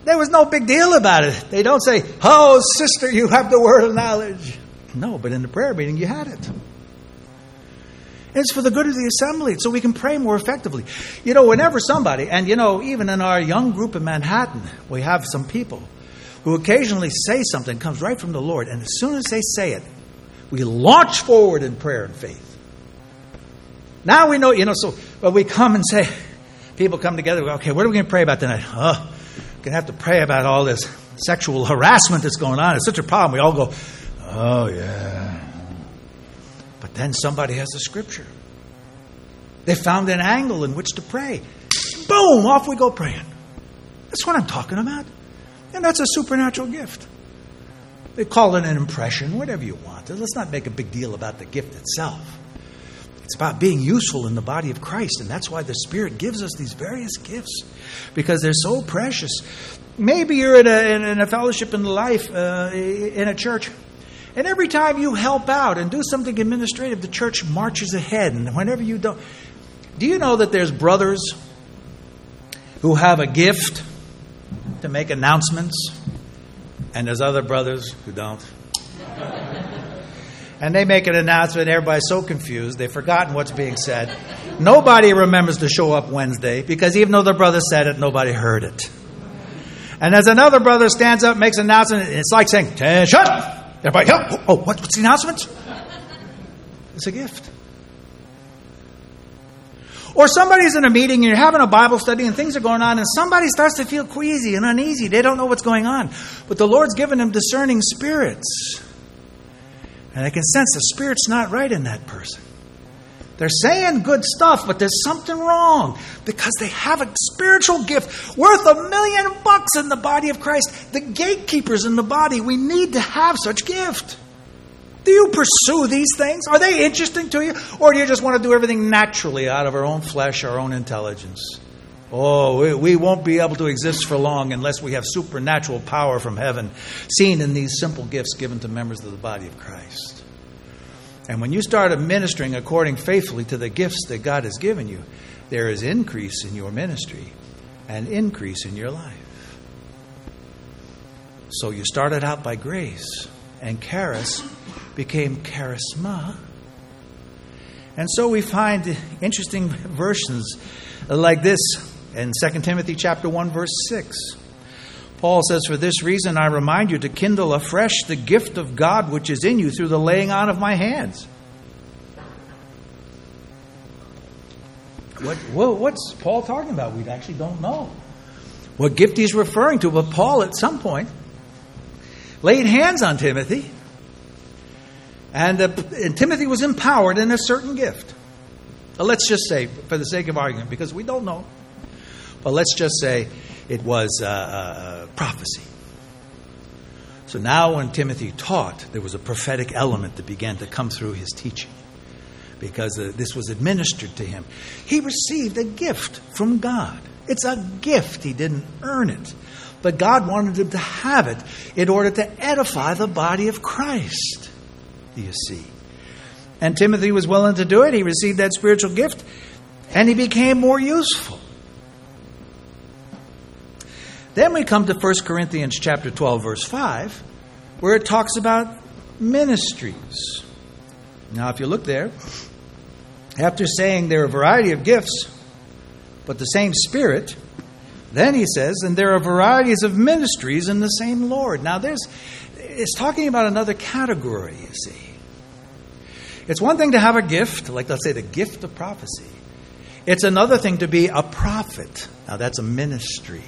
there was no big deal about it. They don't say, oh, sister, you have the word of knowledge. No, but in the prayer meeting, you had it. It's for the good of the assembly, so we can pray more effectively. You know, whenever somebody, and you know, even in our young group in Manhattan, we have some people who occasionally say something, comes right from the Lord, and as soon as they say it, we launch forward in prayer and faith. Now we know, you know, so but we come and say, people come together, we go, okay, what are we going to pray about tonight? Oh, we're going to have to pray about all this sexual harassment that's going on. It's such a problem. We all go, oh, yeah. But then somebody has the scripture. They found an angle in which to pray. Boom, off we go praying. That's what I'm talking about. And that's a supernatural gift. They call it an impression, whatever you want. Let's not make a big deal about the gift itself. It's about being useful in the body of Christ. And that's why the Spirit gives us these various gifts. Because they're so precious. Maybe you're in a, in, in a fellowship in life, uh, in a church. And every time you help out and do something administrative, the church marches ahead. And whenever you don't... Do you know that there's brothers who have a gift to make announcements? And there's other brothers who don't. And they make an announcement, everybody's so confused, they've forgotten what's being said. Nobody remembers to show up Wednesday, because even though the brother said it, nobody heard it. And as another brother stands up, makes an announcement, it's like saying, attention! Everybody, oh, oh what, what's the announcement? It's a gift. Or somebody's in a meeting and you're having a Bible study and things are going on and somebody starts to feel queasy and uneasy. They don't know what's going on. But the Lord's given them discerning spirits. And they can sense the spirit's not right in that person. They're saying good stuff, but there's something wrong because they have a spiritual gift worth a million bucks in the body of Christ. The gatekeepers in the body, we need to have such gift. Do you pursue these things? Are they interesting to you? Or do you just want to do everything naturally out of our own flesh, our own intelligence? Oh, we, we won't be able to exist for long unless we have supernatural power from heaven seen in these simple gifts given to members of the body of Christ. And when you start administering according faithfully to the gifts that God has given you, there is increase in your ministry and increase in your life. So you started out by grace, and charis became charisma. And so we find interesting versions like this in Second Timothy chapter one, verse six. Paul says, for this reason I remind you to kindle afresh the gift of God which is in you through the laying on of my hands. What, well, what's Paul talking about? We actually don't know what gift he's referring to. But Paul at some point laid hands on Timothy. And, uh, and Timothy was empowered in a certain gift. Now, let's just say, for the sake of argument, because we don't know, but let's just say it was uh, uh, prophecy. So now when Timothy taught, there was a prophetic element that began to come through his teaching, because uh, this was administered to him. He received a gift from God. It's a gift. He didn't earn it. But God wanted him to have it in order to edify the body of Christ. You see. And Timothy was willing to do it. He received that spiritual gift and he became more useful. Then we come to First Corinthians chapter twelve, verse five, where it talks about ministries. Now, if you look there, after saying there are a variety of gifts, but the same Spirit, then he says, and there are varieties of ministries in the same Lord. Now, there's it's talking about another category, you see. It's one thing to have a gift, like let's say the gift of prophecy. It's another thing to be a prophet. Now that's a ministry.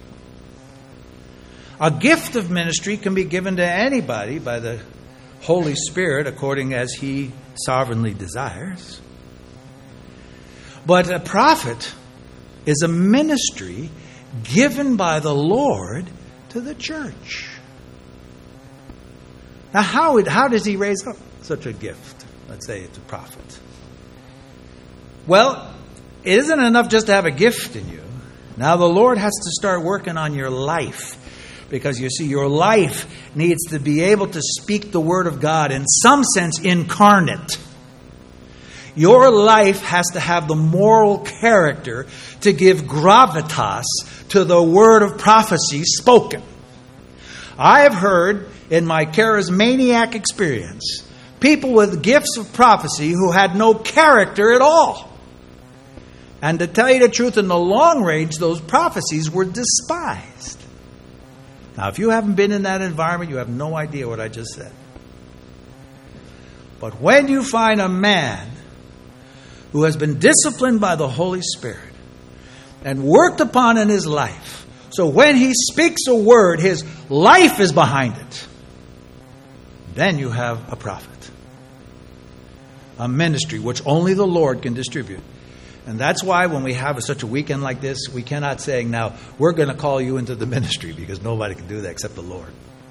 A gift of ministry can be given to anybody by the Holy Spirit according as He sovereignly desires. But a prophet is a ministry given by the Lord to the church. Now how, how does He raise up such a gift? Let's say it's a prophet. Well, it isn't enough just to have a gift in you. Now the Lord has to start working on your life. Because you see, your life needs to be able to speak the Word of God in some sense incarnate. Your life has to have the moral character to give gravitas to the word of prophecy spoken. I have heard in my charismaniac experience people with gifts of prophecy who had no character at all. And to tell you the truth, in the long range, those prophecies were despised. Now, if you haven't been in that environment, you have no idea what I just said. But when you find a man who has been disciplined by the Holy Spirit and worked upon in his life, so when he speaks a word, his life is behind it, then you have a prophet. A ministry which only the Lord can distribute. And that's why when we have a, such a weekend like this, we cannot say, now, we're going to call you into the ministry, because nobody can do that except the Lord.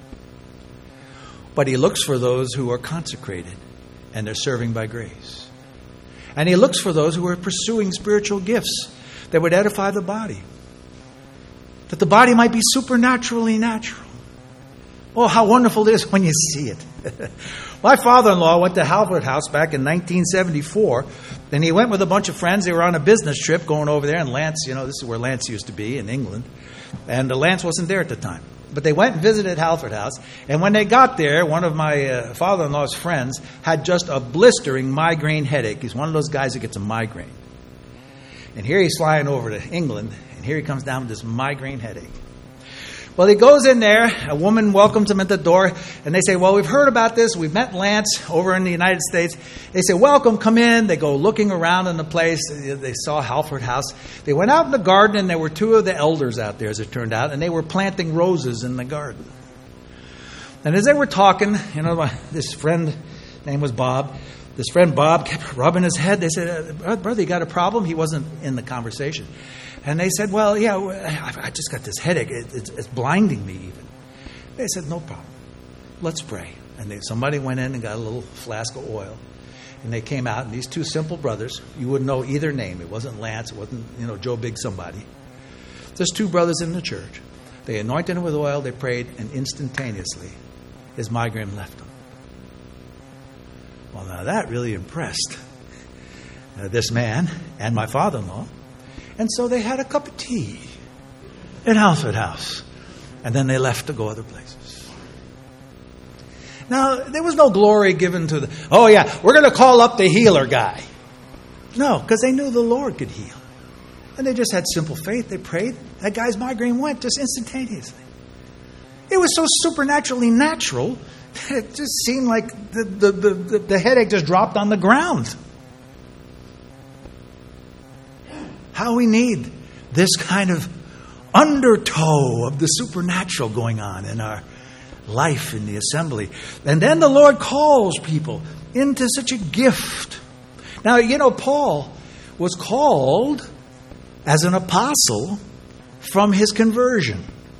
But he looks for those who are consecrated and they're serving by grace. And he looks for those who are pursuing spiritual gifts that would edify the body, that the body might be supernaturally natural. Oh, how wonderful it is when you see it. My father-in-law went to Halford House back in nineteen seventy-four, and he went with a bunch of friends. They were on a business trip going over there, and Lance, you know, this is where Lance used to be in England, and uh, Lance wasn't there at the time. But they went and visited Halford House, and when they got there, one of my uh, father-in-law's friends had just a blistering migraine headache. He's one of those guys that gets a migraine. And here he's flying over to England, and here he comes down with this migraine headache. Well, he goes in there, a woman welcomes him at the door, and they say, well, we've heard about this. We've met Lance over in the United States. They say, welcome, come in. They go looking around in the place. They saw Halford House. They went out in the garden, and there were two of the elders out there, as it turned out, and they were planting roses in the garden. And as they were talking, you know, my, this friend, name was Bob, this friend Bob kept rubbing his head. They said, brother, you got a problem? He wasn't in the conversation. And they said, well, yeah, I just got this headache. It's, it's blinding me even. They said, no problem. Let's pray. And they, somebody went in and got a little flask of oil. And they came out, and these two simple brothers, you wouldn't know either name. It wasn't Lance. It wasn't, you know, Joe Big somebody. Just two brothers in the church. They anointed him with oil. They prayed, and instantaneously, his migraine left him. Well, now that really impressed uh, this man and my father-in-law. And so they had a cup of tea at Halford House. And then they left to go other places. Now, there was no glory given to the, oh yeah, we're going to call up the healer guy. No, because they knew the Lord could heal. And they just had simple faith. They prayed. That guy's migraine went just instantaneously. It was so supernaturally natural that it just seemed like the, the, the, the, the headache just dropped on the ground. How we need this kind of undertow of the supernatural going on in our life in the assembly. And then the Lord calls people into such a gift. Now, you know, Paul was called as an apostle from his conversion.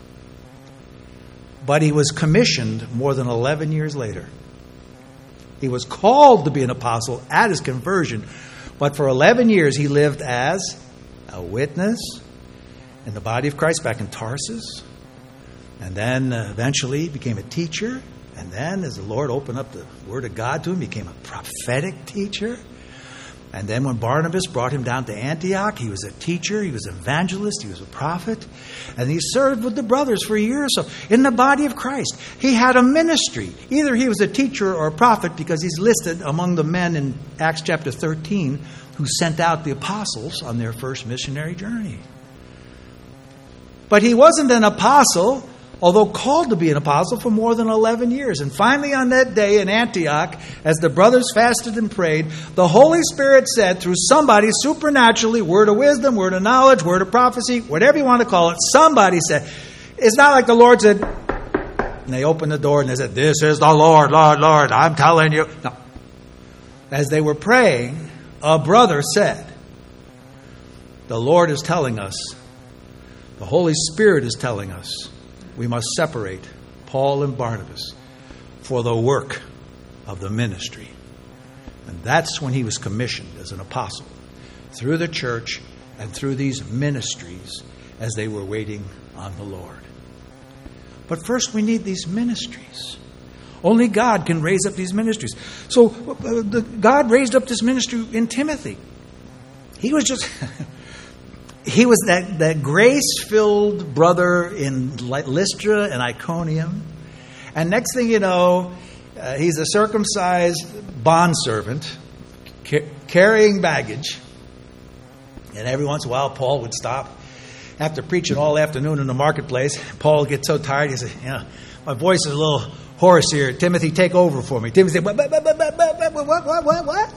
But he was commissioned more than eleven years later. He was called to be an apostle at his conversion. But for eleven years he lived as a witness in the body of Christ back in Tarsus. And then uh, eventually became a teacher. And then as the Lord opened up the Word of God to him, he became a prophetic teacher. And then when Barnabas brought him down to Antioch, he was a teacher, he was an evangelist, he was a prophet. And he served with the brothers for a year or so in the body of Christ. He had a ministry. Either he was a teacher or a prophet, because he's listed among the men in Acts chapter thirteen who sent out the apostles on their first missionary journey. But he wasn't an apostle, although called to be an apostle, for more than eleven years. And finally on that day in Antioch, as the brothers fasted and prayed, the Holy Spirit said through somebody supernaturally, word of wisdom, word of knowledge, word of prophecy, whatever you want to call it, somebody said, it's not like the Lord said, and they opened the door and they said, this is the Lord, Lord, Lord, I'm telling you. No. As they were praying, a brother said, the Lord is telling us, the Holy Spirit is telling us, we must separate Paul and Barnabas for the work of the ministry. And that's when he was commissioned as an apostle through the church and through these ministries as they were waiting on the Lord. But first we need these ministries. Only God can raise up these ministries. So uh, the, God raised up this ministry in Timothy. He was just, he was that, that grace-filled brother in Lystra and Iconium. And next thing you know, uh, he's a circumcised bondservant ca- carrying baggage. And every once in a while, Paul would stop. After preaching all afternoon in the marketplace, Paul would get so tired, he said, you know, my voice is a little hoarse here. Timothy, take over for me. Timothy said, what, what, what, what, what, what, what, what?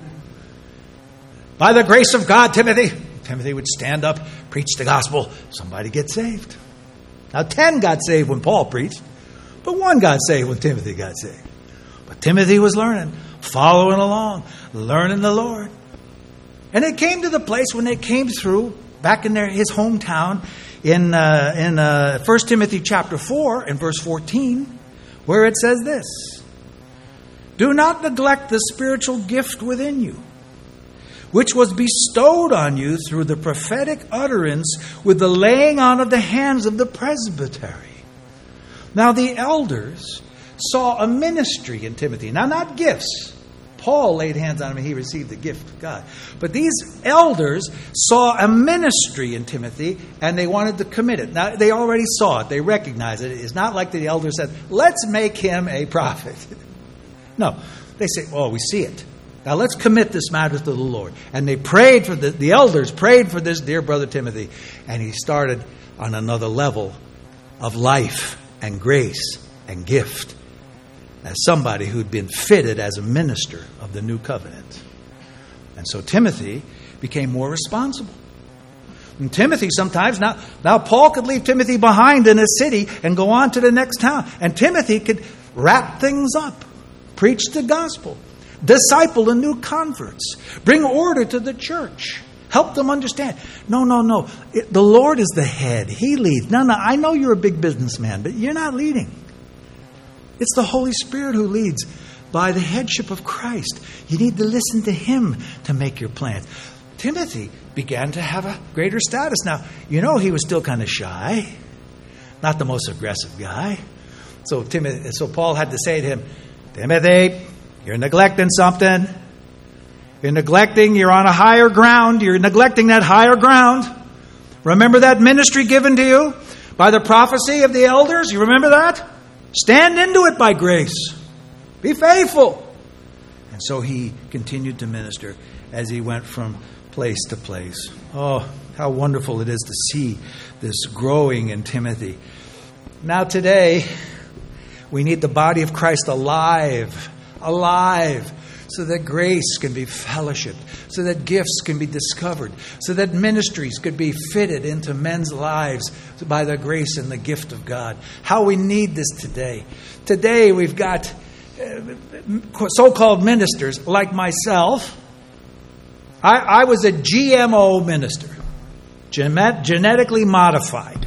By the grace of God, Timothy. Timothy would stand up, preach the gospel. Somebody gets saved. Now, ten got saved when Paul preached, but one got saved when Timothy got saved. But Timothy was learning, following along, learning the Lord. And it came to the place when they came through, back in their, his hometown, in uh, in uh, First Timothy chapter four and verse fourteen, where it says this: do not neglect the spiritual gift within you, which was bestowed on you through the prophetic utterance with the laying on of the hands of the presbytery. Now the elders saw a ministry in Timothy. Now, not gifts. Paul laid hands on him and he received the gift of God. But these elders saw a ministry in Timothy and they wanted to commit it. Now, they already saw it. They recognized it. It's not like the elders said, let's make him a prophet. No. They say, oh, we see it. Now, let's commit this matter to the Lord. And they prayed for the, the elders prayed for this dear brother Timothy. And he started on another level of life and grace and gift, as somebody who'd been fitted as a minister of the new covenant. And so Timothy became more responsible. And Timothy sometimes, now, now Paul could leave Timothy behind in a city and go on to the next town. And Timothy could wrap things up, preach the gospel, disciple the new converts, bring order to the church, help them understand. No, no, no. It, the Lord is the head. He leads. No, no, I know you're a big businessman, but you're not leading. It's the Holy Spirit who leads by the headship of Christ. You need to listen to Him to make your plans. Timothy began to have a greater status. Now, you know he was still kind of shy, not the most aggressive guy. So Timothy, so Paul had to say to him, Timothy, you're neglecting something. You're neglecting, you're on a higher ground. You're neglecting that higher ground. Remember that ministry given to you by the prophecy of the elders? You remember that? Stand into it by grace. Be faithful. And so he continued to minister as he went from place to place. Oh, how wonderful it is to see this growing in Timothy. Now today, we need the body of Christ alive, alive, so that grace can be fellowshipped, so that gifts can be discovered, so that ministries could be fitted into men's lives by the grace and the gift of God. How we need this today. Today we've got so-called ministers like myself. I, I was a G M O minister, genet- genetically modified.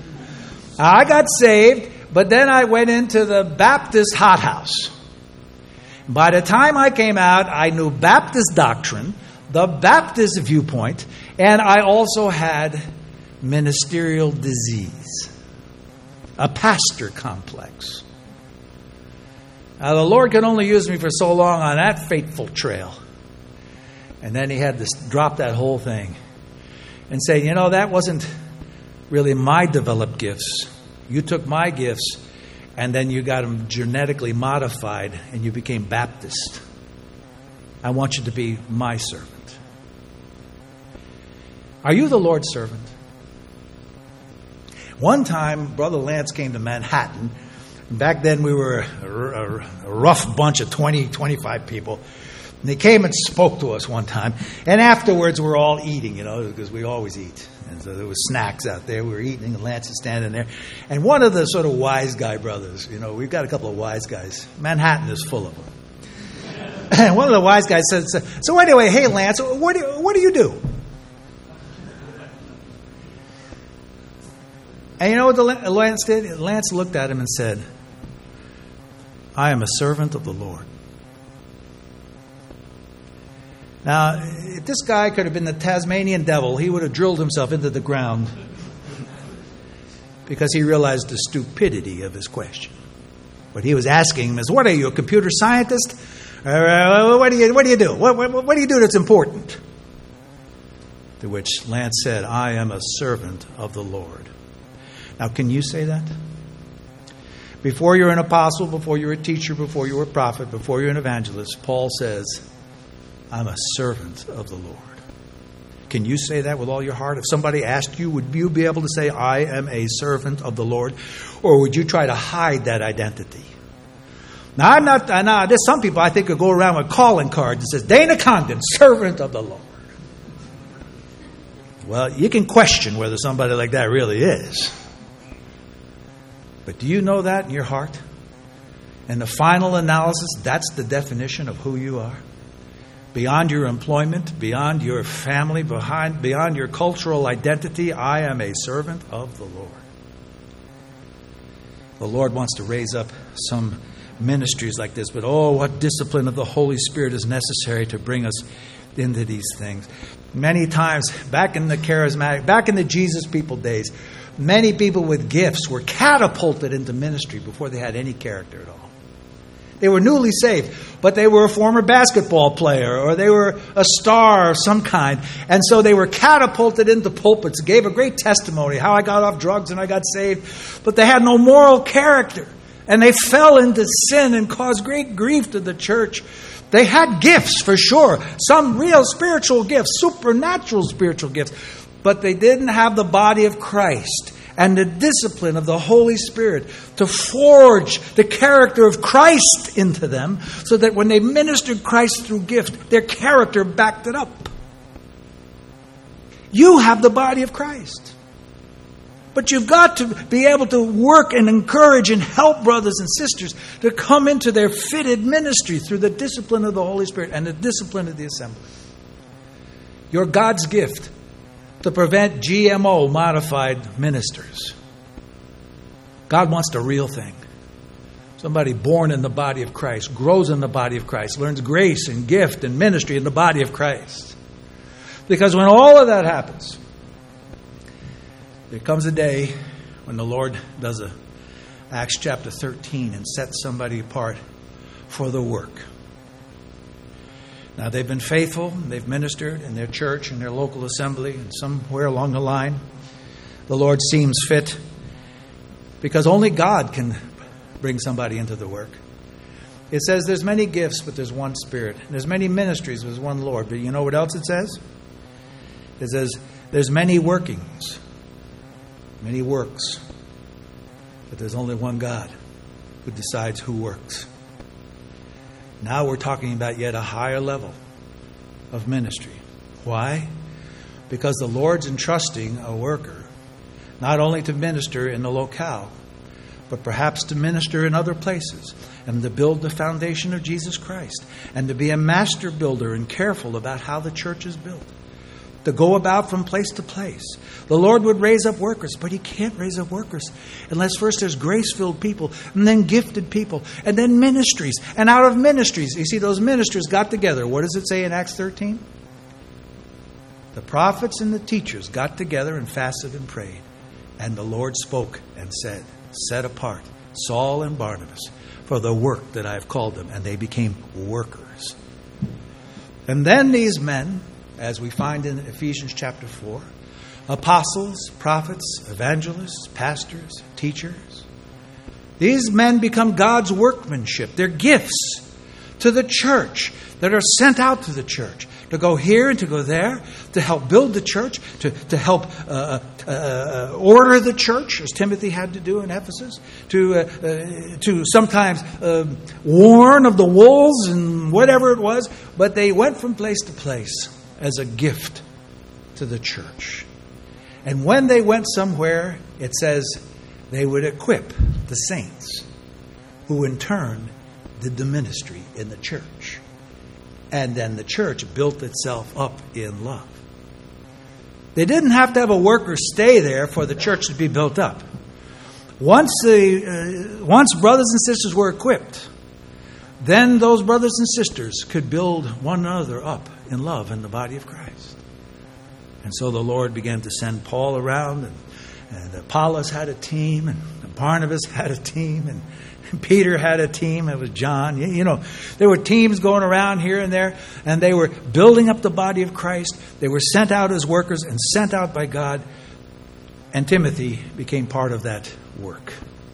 I got saved, but then I went into the Baptist hothouse. By the time I came out, I knew Baptist doctrine, the Baptist viewpoint, and I also had ministerial disease, a pastor complex. Now, the Lord could only use me for so long on that fateful trail. And then He had to drop that whole thing and say, you know, that wasn't really my developed gifts. You took my gifts and then you got them genetically modified and you became Baptist. I want you to be my servant. Are you the Lord's servant? One time, Brother Lance came to Manhattan. Back then, we were a, a rough bunch of twenty, twenty-five people. And they came and spoke to us one time. And afterwards, we're all eating, you know, because we always eat. And so there was snacks out there. We were eating, and Lance is standing there. And one of the sort of wise guy brothers, you know, we've got a couple of wise guys. Manhattan is full of them. And one of the wise guys said, so anyway, hey, Lance, what do you, what do you do? And you know what the Lance did? Lance looked at him and said, I am a servant of the Lord. Now, if this guy could have been the Tasmanian devil, he would have drilled himself into the ground because he realized the stupidity of his question. What he was asking him is, what are you, a computer scientist? Uh, what do you what do you do? What, what, what do you do that's important? To which Lance said, I am a servant of the Lord. Now, can you say that? Before you're an apostle, before you're a teacher, before you're a prophet, before you're an evangelist, Paul says, I'm a servant of the Lord. Can you say that with all your heart? If somebody asked you, would you be able to say, I am a servant of the Lord? Or would you try to hide that identity? Now, I'm not, now, there's some people I think who go around with calling cards that says, Dana Condon, servant of the Lord. Well, you can question whether somebody like that really is. But do you know that in your heart? In the final analysis, that's the definition of who you are. Beyond your employment, beyond your family, behind, beyond your cultural identity, I am a servant of the Lord. The Lord wants to raise up some ministries like this, but oh, what discipline of the Holy Spirit is necessary to bring us into these things. Many times, back in the charismatic, back in the Jesus people days, many people with gifts were catapulted into ministry before they had any character at all. They were newly saved, but they were a former basketball player or they were a star of some kind. And so they were catapulted into pulpits, gave a great testimony, how I got off drugs and I got saved. But they had no moral character. And they fell into sin and caused great grief to the church. They had gifts for sure, some real spiritual gifts, supernatural spiritual gifts. But they didn't have the body of Christ and the discipline of the Holy Spirit to forge the character of Christ into them so that when they ministered Christ through gift, their character backed it up. You have the body of Christ. But you've got to be able to work and encourage and help brothers and sisters to come into their fitted ministry through the discipline of the Holy Spirit and the discipline of the assembly. You're God's gift to prevent G M O modified ministers. God wants the real thing. Somebody born in the body of Christ, grows in the body of Christ, learns grace and gift and ministry in the body of Christ. Because when all of that happens, there comes a day when the Lord does a Acts chapter thirteen and sets somebody apart for the work. Now, they've been faithful, they've ministered in their church, in their local assembly, and somewhere along the line, the Lord seems fit, because only God can bring somebody into the work. It says there's many gifts, but there's one Spirit. There's many ministries, but there's one Lord. But you know what else it says? It says there's many workings, many works, but there's only one God who decides who works. Now we're talking about yet a higher level of ministry. Why? Because the Lord's entrusting a worker not only to minister in the locale, but perhaps to minister in other places and to build the foundation of Jesus Christ and to be a master builder and careful about how the church is built. To go about from place to place. The Lord would raise up workers, but He can't raise up workers unless first there's grace-filled people, and then gifted people, and then ministries. And out of ministries, you see, those ministers got together. What does it say in Acts thirteen? The prophets and the teachers got together and fasted and prayed. And the Lord spoke and said, set apart Saul and Barnabas for the work that I have called them. And they became workers. And then these men, as we find in Ephesians chapter four, apostles, prophets, evangelists, pastors, teachers. These men become God's workmanship. They're gifts to the church that are sent out to the church to go here and to go there, to help build the church, to, to help uh, uh, order the church, as Timothy had to do in Ephesus, to, uh, uh, to sometimes uh, warn of the wolves and whatever it was. But they went from place to place as a gift to the church. And when they went somewhere, it says they would equip the saints, who in turn did the ministry in the church. And then the church built itself up in love. They didn't have to have a worker stay there for the church to be built up. Once the uh, once brothers and sisters were equipped, then those brothers and sisters could build one another up in love in the body of Christ. And so the Lord began to send Paul around and, and Apollos had a team, and Barnabas had a team, and Peter had a team. It was John. You know, there were teams going around here and there, and they were building up the body of Christ. They were sent out as workers and sent out by God, and Timothy became part of that work.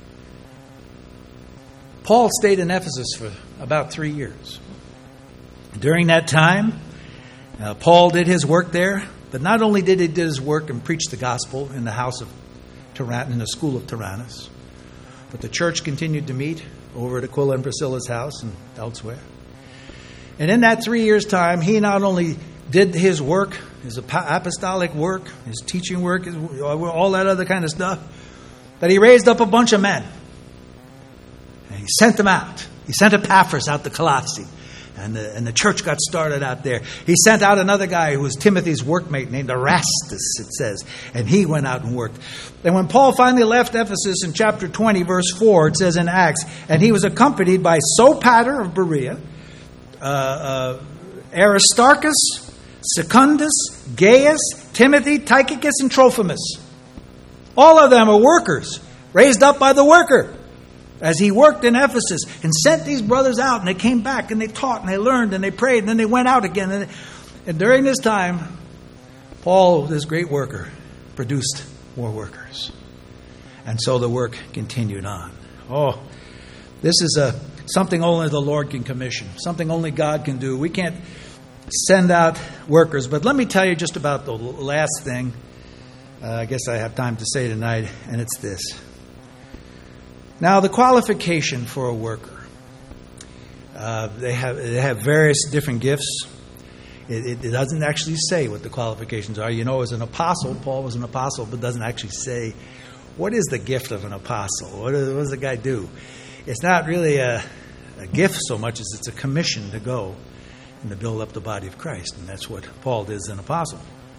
Paul stayed in Ephesus for about three years. During that time, uh, Paul did his work there, but not only did he do his work and preach the gospel in the house of Tyrannus, in the school of Tyrannus, but the church continued to meet over at Aquila and Priscilla's house and elsewhere. And in that three years' time, he not only did his work, his apostolic work, his teaching work, his, all that other kind of stuff, but he raised up a bunch of men. And he sent them out. He sent Epaphras out to Colossae. And the, and the church got started out there. He sent out another guy who was Timothy's workmate named Erastus, it says. And he went out and worked. And when Paul finally left Ephesus in chapter twenty, verse four, it says in Acts, and he was accompanied by Sopater of Berea, uh, uh, Aristarchus, Secundus, Gaius, Timothy, Tychicus, and Trophimus. All of them are workers, raised up by the worker. As he worked in Ephesus and sent these brothers out, and they came back and they taught and they learned and they prayed and then they went out again. And, and during this time, Paul, this great worker, produced more workers. And so the work continued on. Oh, this is a something only the Lord can commission, something only God can do. We can't send out workers. But let me tell you just about the last thing uh, I guess I have time to say tonight, and it's this. Now, the qualification for a worker, uh, they have they have various different gifts. It, it, it doesn't actually say what the qualifications are. You know, as an apostle, Paul was an apostle, but doesn't actually say what is the gift of an apostle. What, is, what does the guy do? It's not really a, a gift so much as it's a commission to go and to build up the body of Christ, and that's what Paul did as an apostle.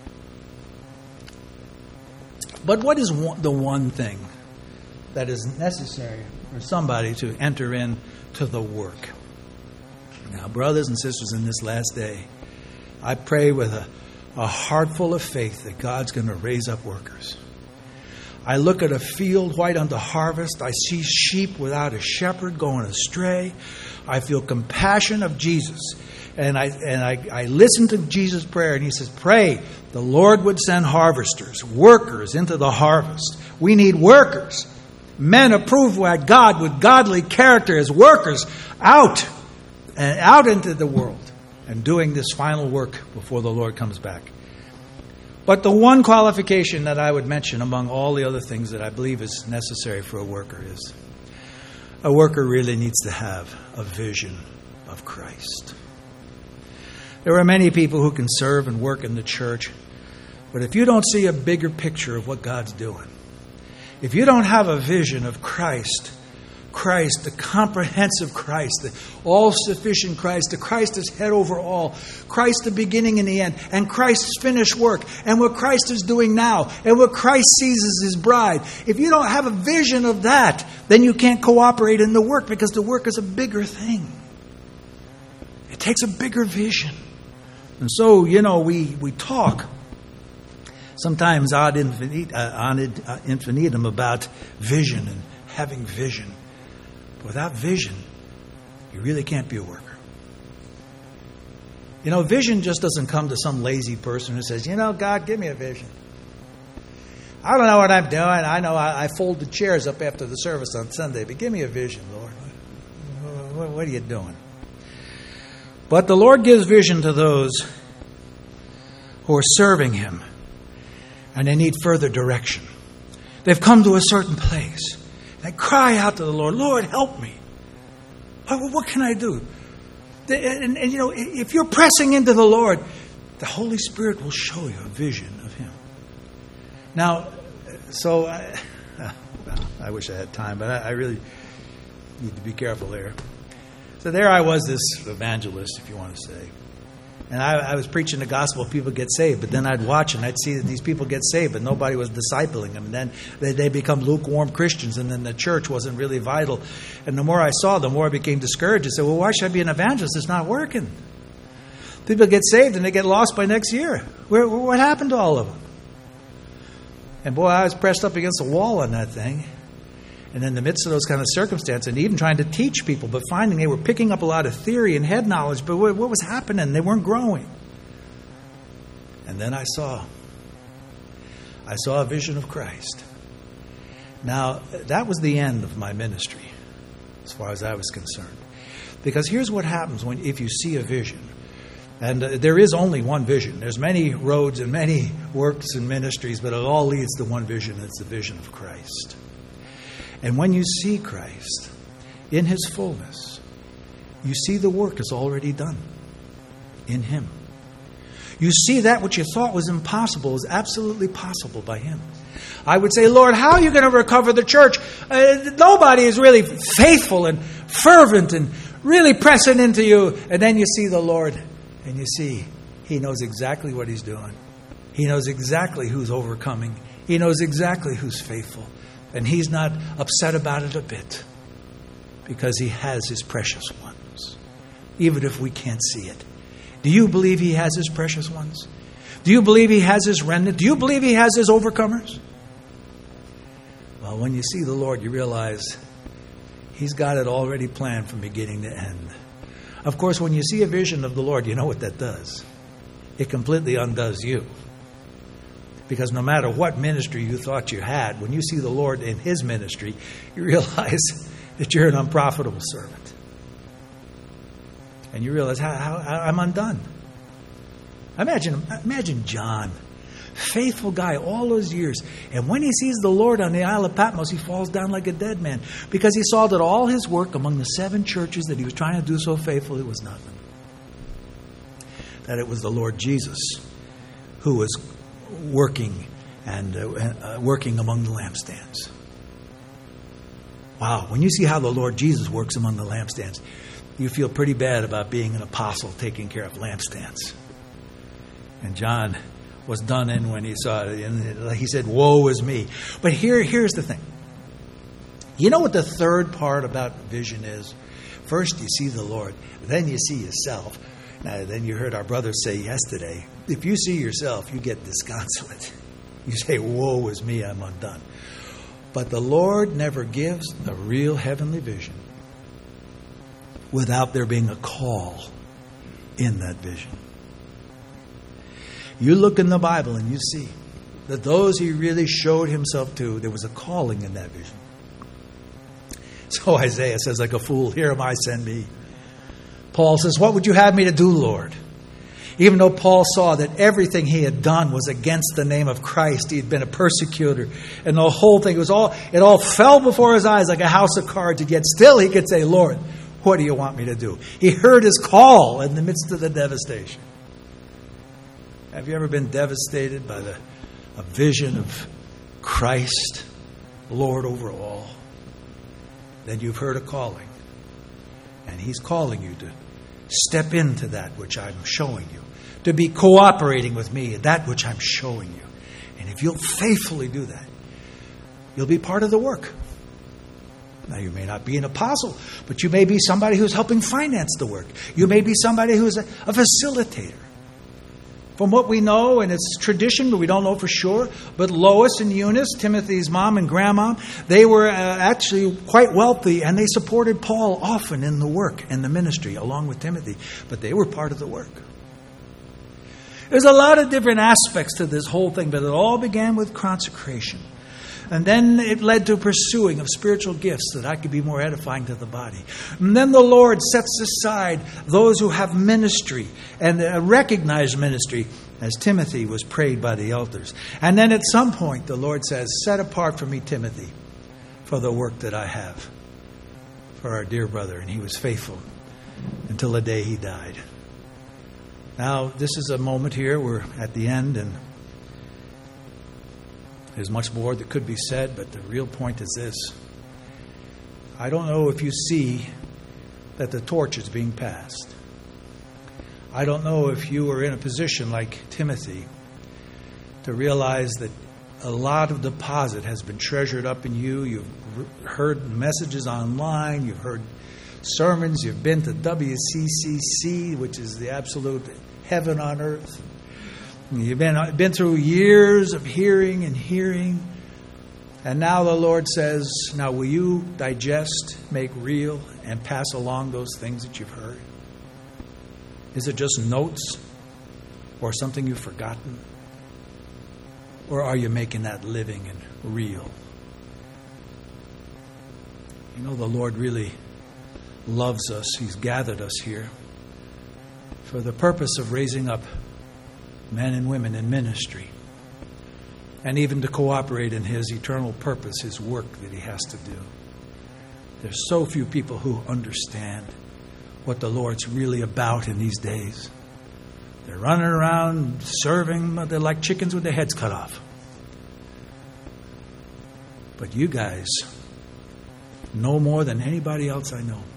But what is one, the one thing that is necessary for somebody to enter into the work? Now, brothers and sisters, in this last day, I pray with a, a heart full of faith that God's going to raise up workers. I look at a field white unto harvest. I see sheep without a shepherd going astray. I feel compassion of Jesus. And I and I, I listen to Jesus' prayer, and he says, pray the Lord would send harvesters, workers into the harvest. We need workers. Men approved by God with godly character as workers out and out into the world and doing this final work before the Lord comes back. But the one qualification that I would mention among all the other things that I believe is necessary for a worker is a worker really needs to have a vision of Christ. There are many people who can serve and work in the church, but if you don't see a bigger picture of what God's doing, if you don't have a vision of Christ, Christ, the comprehensive Christ, the all-sufficient Christ, the Christ is head over all, Christ the beginning and the end, and Christ's finished work, and what Christ is doing now, and what Christ sees as his bride. If you don't have a vision of that, then you can't cooperate in the work, because the work is a bigger thing. It takes a bigger vision. And so, you know, we, we talk sometimes ad infinitum about vision and having vision. But without vision, you really can't be a worker. You know, vision just doesn't come to some lazy person who says, you know, God, give me a vision. I don't know what I'm doing. I know I, I fold the chairs up after the service on Sunday, but give me a vision, Lord. What, what are you doing? But the Lord gives vision to those who are serving him, and they need further direction. They've come to a certain place. They cry out to the Lord, Lord, help me. What, what can I do? And, and, and, you know, if you're pressing into the Lord, the Holy Spirit will show you a vision of him. Now, so, I, well, I wish I had time, but I, I really need to be careful there. So there I was, this evangelist, if you want to say. And I, I was preaching the gospel, people get saved. But then I'd watch and I'd see that these people get saved, but nobody was discipling them. And then they, they become lukewarm Christians, and then the church wasn't really vital. And the more I saw, the more I became discouraged. I said, well, why should I be an evangelist? It's not working. People get saved and they get lost by next year. Where, what happened to all of them? And boy, I was pressed up against the wall on that thing. And in the midst of those kind of circumstances, and even trying to teach people, but finding they were picking up a lot of theory and head knowledge, but what was happening? They weren't growing. And then I saw. I saw a vision of Christ. Now, that was the end of my ministry, as far as I was concerned. Because here's what happens when if you see a vision. And uh, there is only one vision. There's many roads and many works and ministries, but it all leads to one vision. It's the vision of Christ. And when you see Christ in His fullness, you see the work is already done in Him. You see that which you thought was impossible is absolutely possible by Him. I would say, Lord, how are you going to recover the church? Uh, nobody is really faithful and fervent and really pressing into you. And then you see the Lord and you see He knows exactly what He's doing. He knows exactly who's overcoming. He knows exactly who's faithful. And He's not upset about it a bit because He has His precious ones, even if we can't see it. Do you believe He has His precious ones? Do you believe He has His remnant? Do you believe He has His overcomers? Well, when you see the Lord, you realize He's got it already planned from beginning to end. Of course, when you see a vision of the Lord, you know what that does. It completely undoes you. Because no matter what ministry you thought you had, when you see the Lord in His ministry, you realize that you're an unprofitable servant. And you realize how, how I'm undone. Imagine, imagine John, faithful guy all those years. And when he sees the Lord on the Isle of Patmos, he falls down like a dead man. Because he saw that all his work among the seven churches that he was trying to do so faithfully was nothing. That it was the Lord Jesus who was working and uh, uh, working among the lampstands. Wow, when you see how the Lord Jesus works among the lampstands, you feel pretty bad about being an apostle taking care of lampstands. And John was done in when he saw it. And he said, woe is me. But here, here's the thing. You know what the third part about vision is? First, you see the Lord. Then you see yourself. Now, then you heard our brother say yesterday, if you see yourself, you get disconsolate. You say, woe is me, I'm undone. But the Lord never gives a real heavenly vision without there being a call in that vision. You look in the Bible and you see that those He really showed Himself to, there was a calling in that vision. So Isaiah says, like a fool, here am I, send me. Paul says, what would you have me to do, Lord? Even though Paul saw that everything he had done was against the name of Christ, he had been a persecutor, and the whole thing was all, it all fell before his eyes like a house of cards, and yet still he could say, Lord, what do you want me to do? He heard his call in the midst of the devastation. Have you ever been devastated by the a vision of Christ, Lord over all? Then you've heard a calling. And He's calling you to step into that which I'm showing you. To be cooperating with me in that which I'm showing you. And if you'll faithfully do that, you'll be part of the work. Now, you may not be an apostle, but you may be somebody who's helping finance the work. You may be somebody who's a, a facilitator. From what we know, and it's tradition, but we don't know for sure, but Lois and Eunice, Timothy's mom and grandma, they were uh, actually quite wealthy, and they supported Paul often in the work and the ministry, along with Timothy. But they were part of the work. There's a lot of different aspects to this whole thing, but it all began with consecration. And then it led to pursuing of spiritual gifts that I could be more edifying to the body. And then the Lord sets aside those who have ministry and recognize ministry, as Timothy was prayed by the elders. And then at some point the Lord says, set apart for me Timothy for the work that I have for our dear brother. And he was faithful until the day he died. Now, this is a moment here. We're at the end, and there's much more that could be said, but the real point is this. I don't know if you see that the torch is being passed. I don't know if you are in a position like Timothy to realize that a lot of deposit has been treasured up in you. You've heard messages online. You've heard sermons. You've been to W C C C, which is the absolute heaven on earth. You've been, been through years of hearing and hearing. And now the Lord says, now will you digest, make real, and pass along those things that you've heard? Is it just notes or something you've forgotten? Or are you making that living and real? You know, the Lord really loves us. He's gathered us here for the purpose of raising up men and women in ministry, and even to cooperate in His eternal purpose, His work that He has to do. There's so few people who understand what the Lord's really about in these days. They're running around serving, but they're like chickens with their heads cut off. But you guys know more than anybody else I know.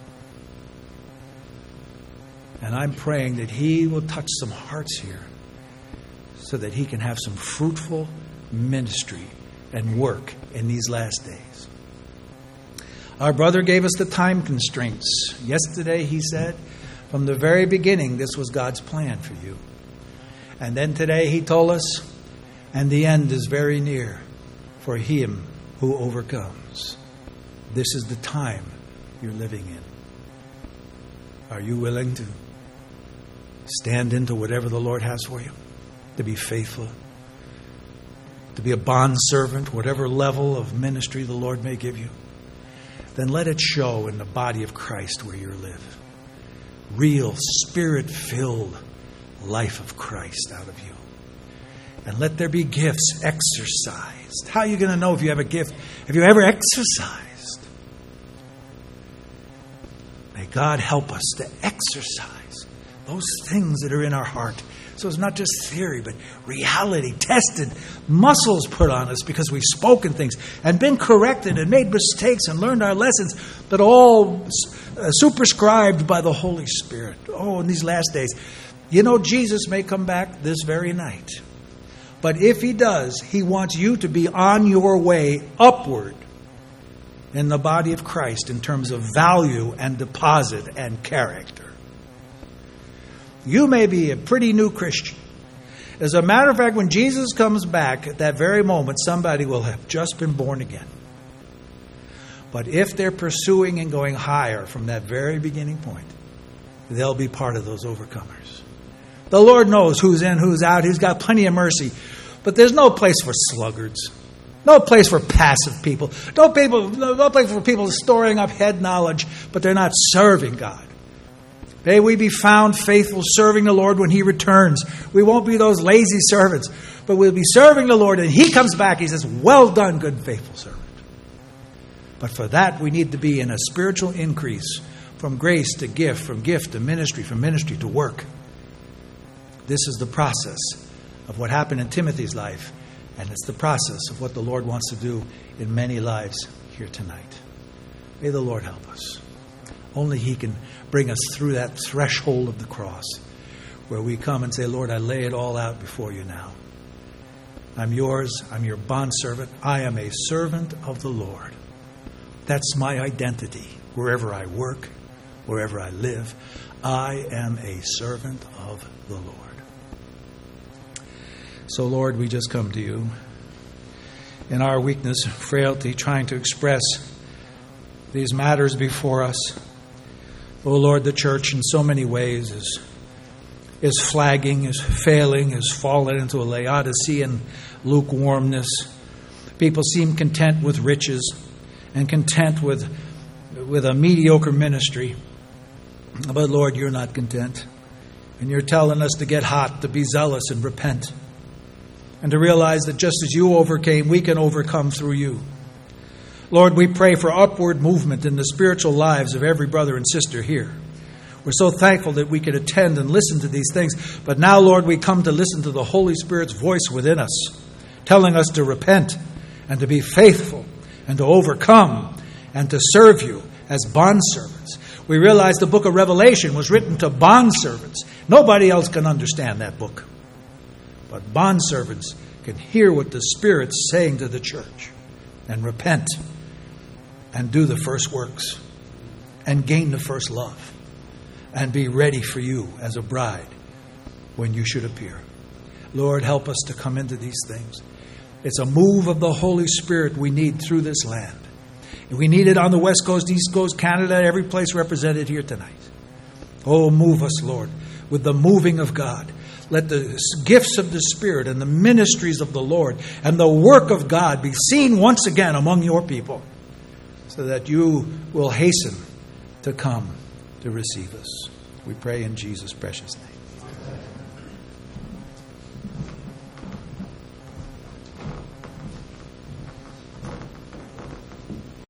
And I'm praying that He will touch some hearts here so that He can have some fruitful ministry and work in these last days. Our brother gave us the time constraints. Yesterday he said, from the very beginning, this was God's plan for you. And then today he told us, and the end is very near for him who overcomes. This is the time you're living in. Are you willing to stand into whatever the Lord has for you? To be faithful? To be a bondservant, whatever level of ministry the Lord may give you? Then let it show in the body of Christ where you live. Real, Spirit-filled life of Christ out of you. And let there be gifts exercised. How are you going to know if you have a gift? Have you ever exercised? May God help us to exercise those things that are in our heart. So it's not just theory, but reality, tested, muscles put on us because we've spoken things and been corrected and made mistakes and learned our lessons, but all uh, superscribed by the Holy Spirit. Oh, in these last days. You know, Jesus may come back this very night. But if He does, He wants you to be on your way upward in the body of Christ in terms of value and deposit and character. You may be a pretty new Christian. As a matter of fact, when Jesus comes back, at that very moment, somebody will have just been born again. But if they're pursuing and going higher from that very beginning point, they'll be part of those overcomers. The Lord knows who's in, who's out. He's got plenty of mercy. But there's no place for sluggards. No place for passive people. No, people, no place for people storing up head knowledge, but they're not serving God. May we be found faithful, serving the Lord when He returns. We won't be those lazy servants, but we'll be serving the Lord, and He comes back. He says, well done, good and faithful servant. But for that, we need to be in a spiritual increase from grace to gift, from gift to ministry, from ministry to work. This is the process of what happened in Timothy's life, and it's the process of what the Lord wants to do in many lives here tonight. May the Lord help us. Only He can bring us through that threshold of the cross where we come and say, Lord, I lay it all out before you now. I'm yours. I'm your bondservant. I am a servant of the Lord. That's my identity. Wherever I work, wherever I live, I am a servant of the Lord. So, Lord, we just come to you in our weakness, frailty, trying to express these matters before us. Oh, Lord, the church in so many ways is, is flagging, is failing, has fallen into a Laodicean lukewarmness. People seem content with riches and content with, with a mediocre ministry. But, Lord, you're not content. And you're telling us to get hot, to be zealous and repent. And to realize that just as you overcame, we can overcome through you. Lord, we pray for upward movement in the spiritual lives of every brother and sister here. We're so thankful that we could attend and listen to these things. But now, Lord, we come to listen to the Holy Spirit's voice within us, telling us to repent and to be faithful and to overcome and to serve you as bondservants. We realize the book of Revelation was written to bondservants. Nobody else can understand that book. But bondservants can hear what the Spirit's saying to the church and repent and do the first works and gain the first love and be ready for you as a bride when you should appear. Lord, help us to come into these things. It's a move of the Holy Spirit we need through this land. We need it on the West Coast, East Coast, Canada, every place represented here tonight. Oh, move us, Lord, with the moving of God. Let the gifts of the Spirit and the ministries of the Lord and the work of God be seen once again among your people, so that you will hasten to come to receive us. We pray in Jesus' precious name.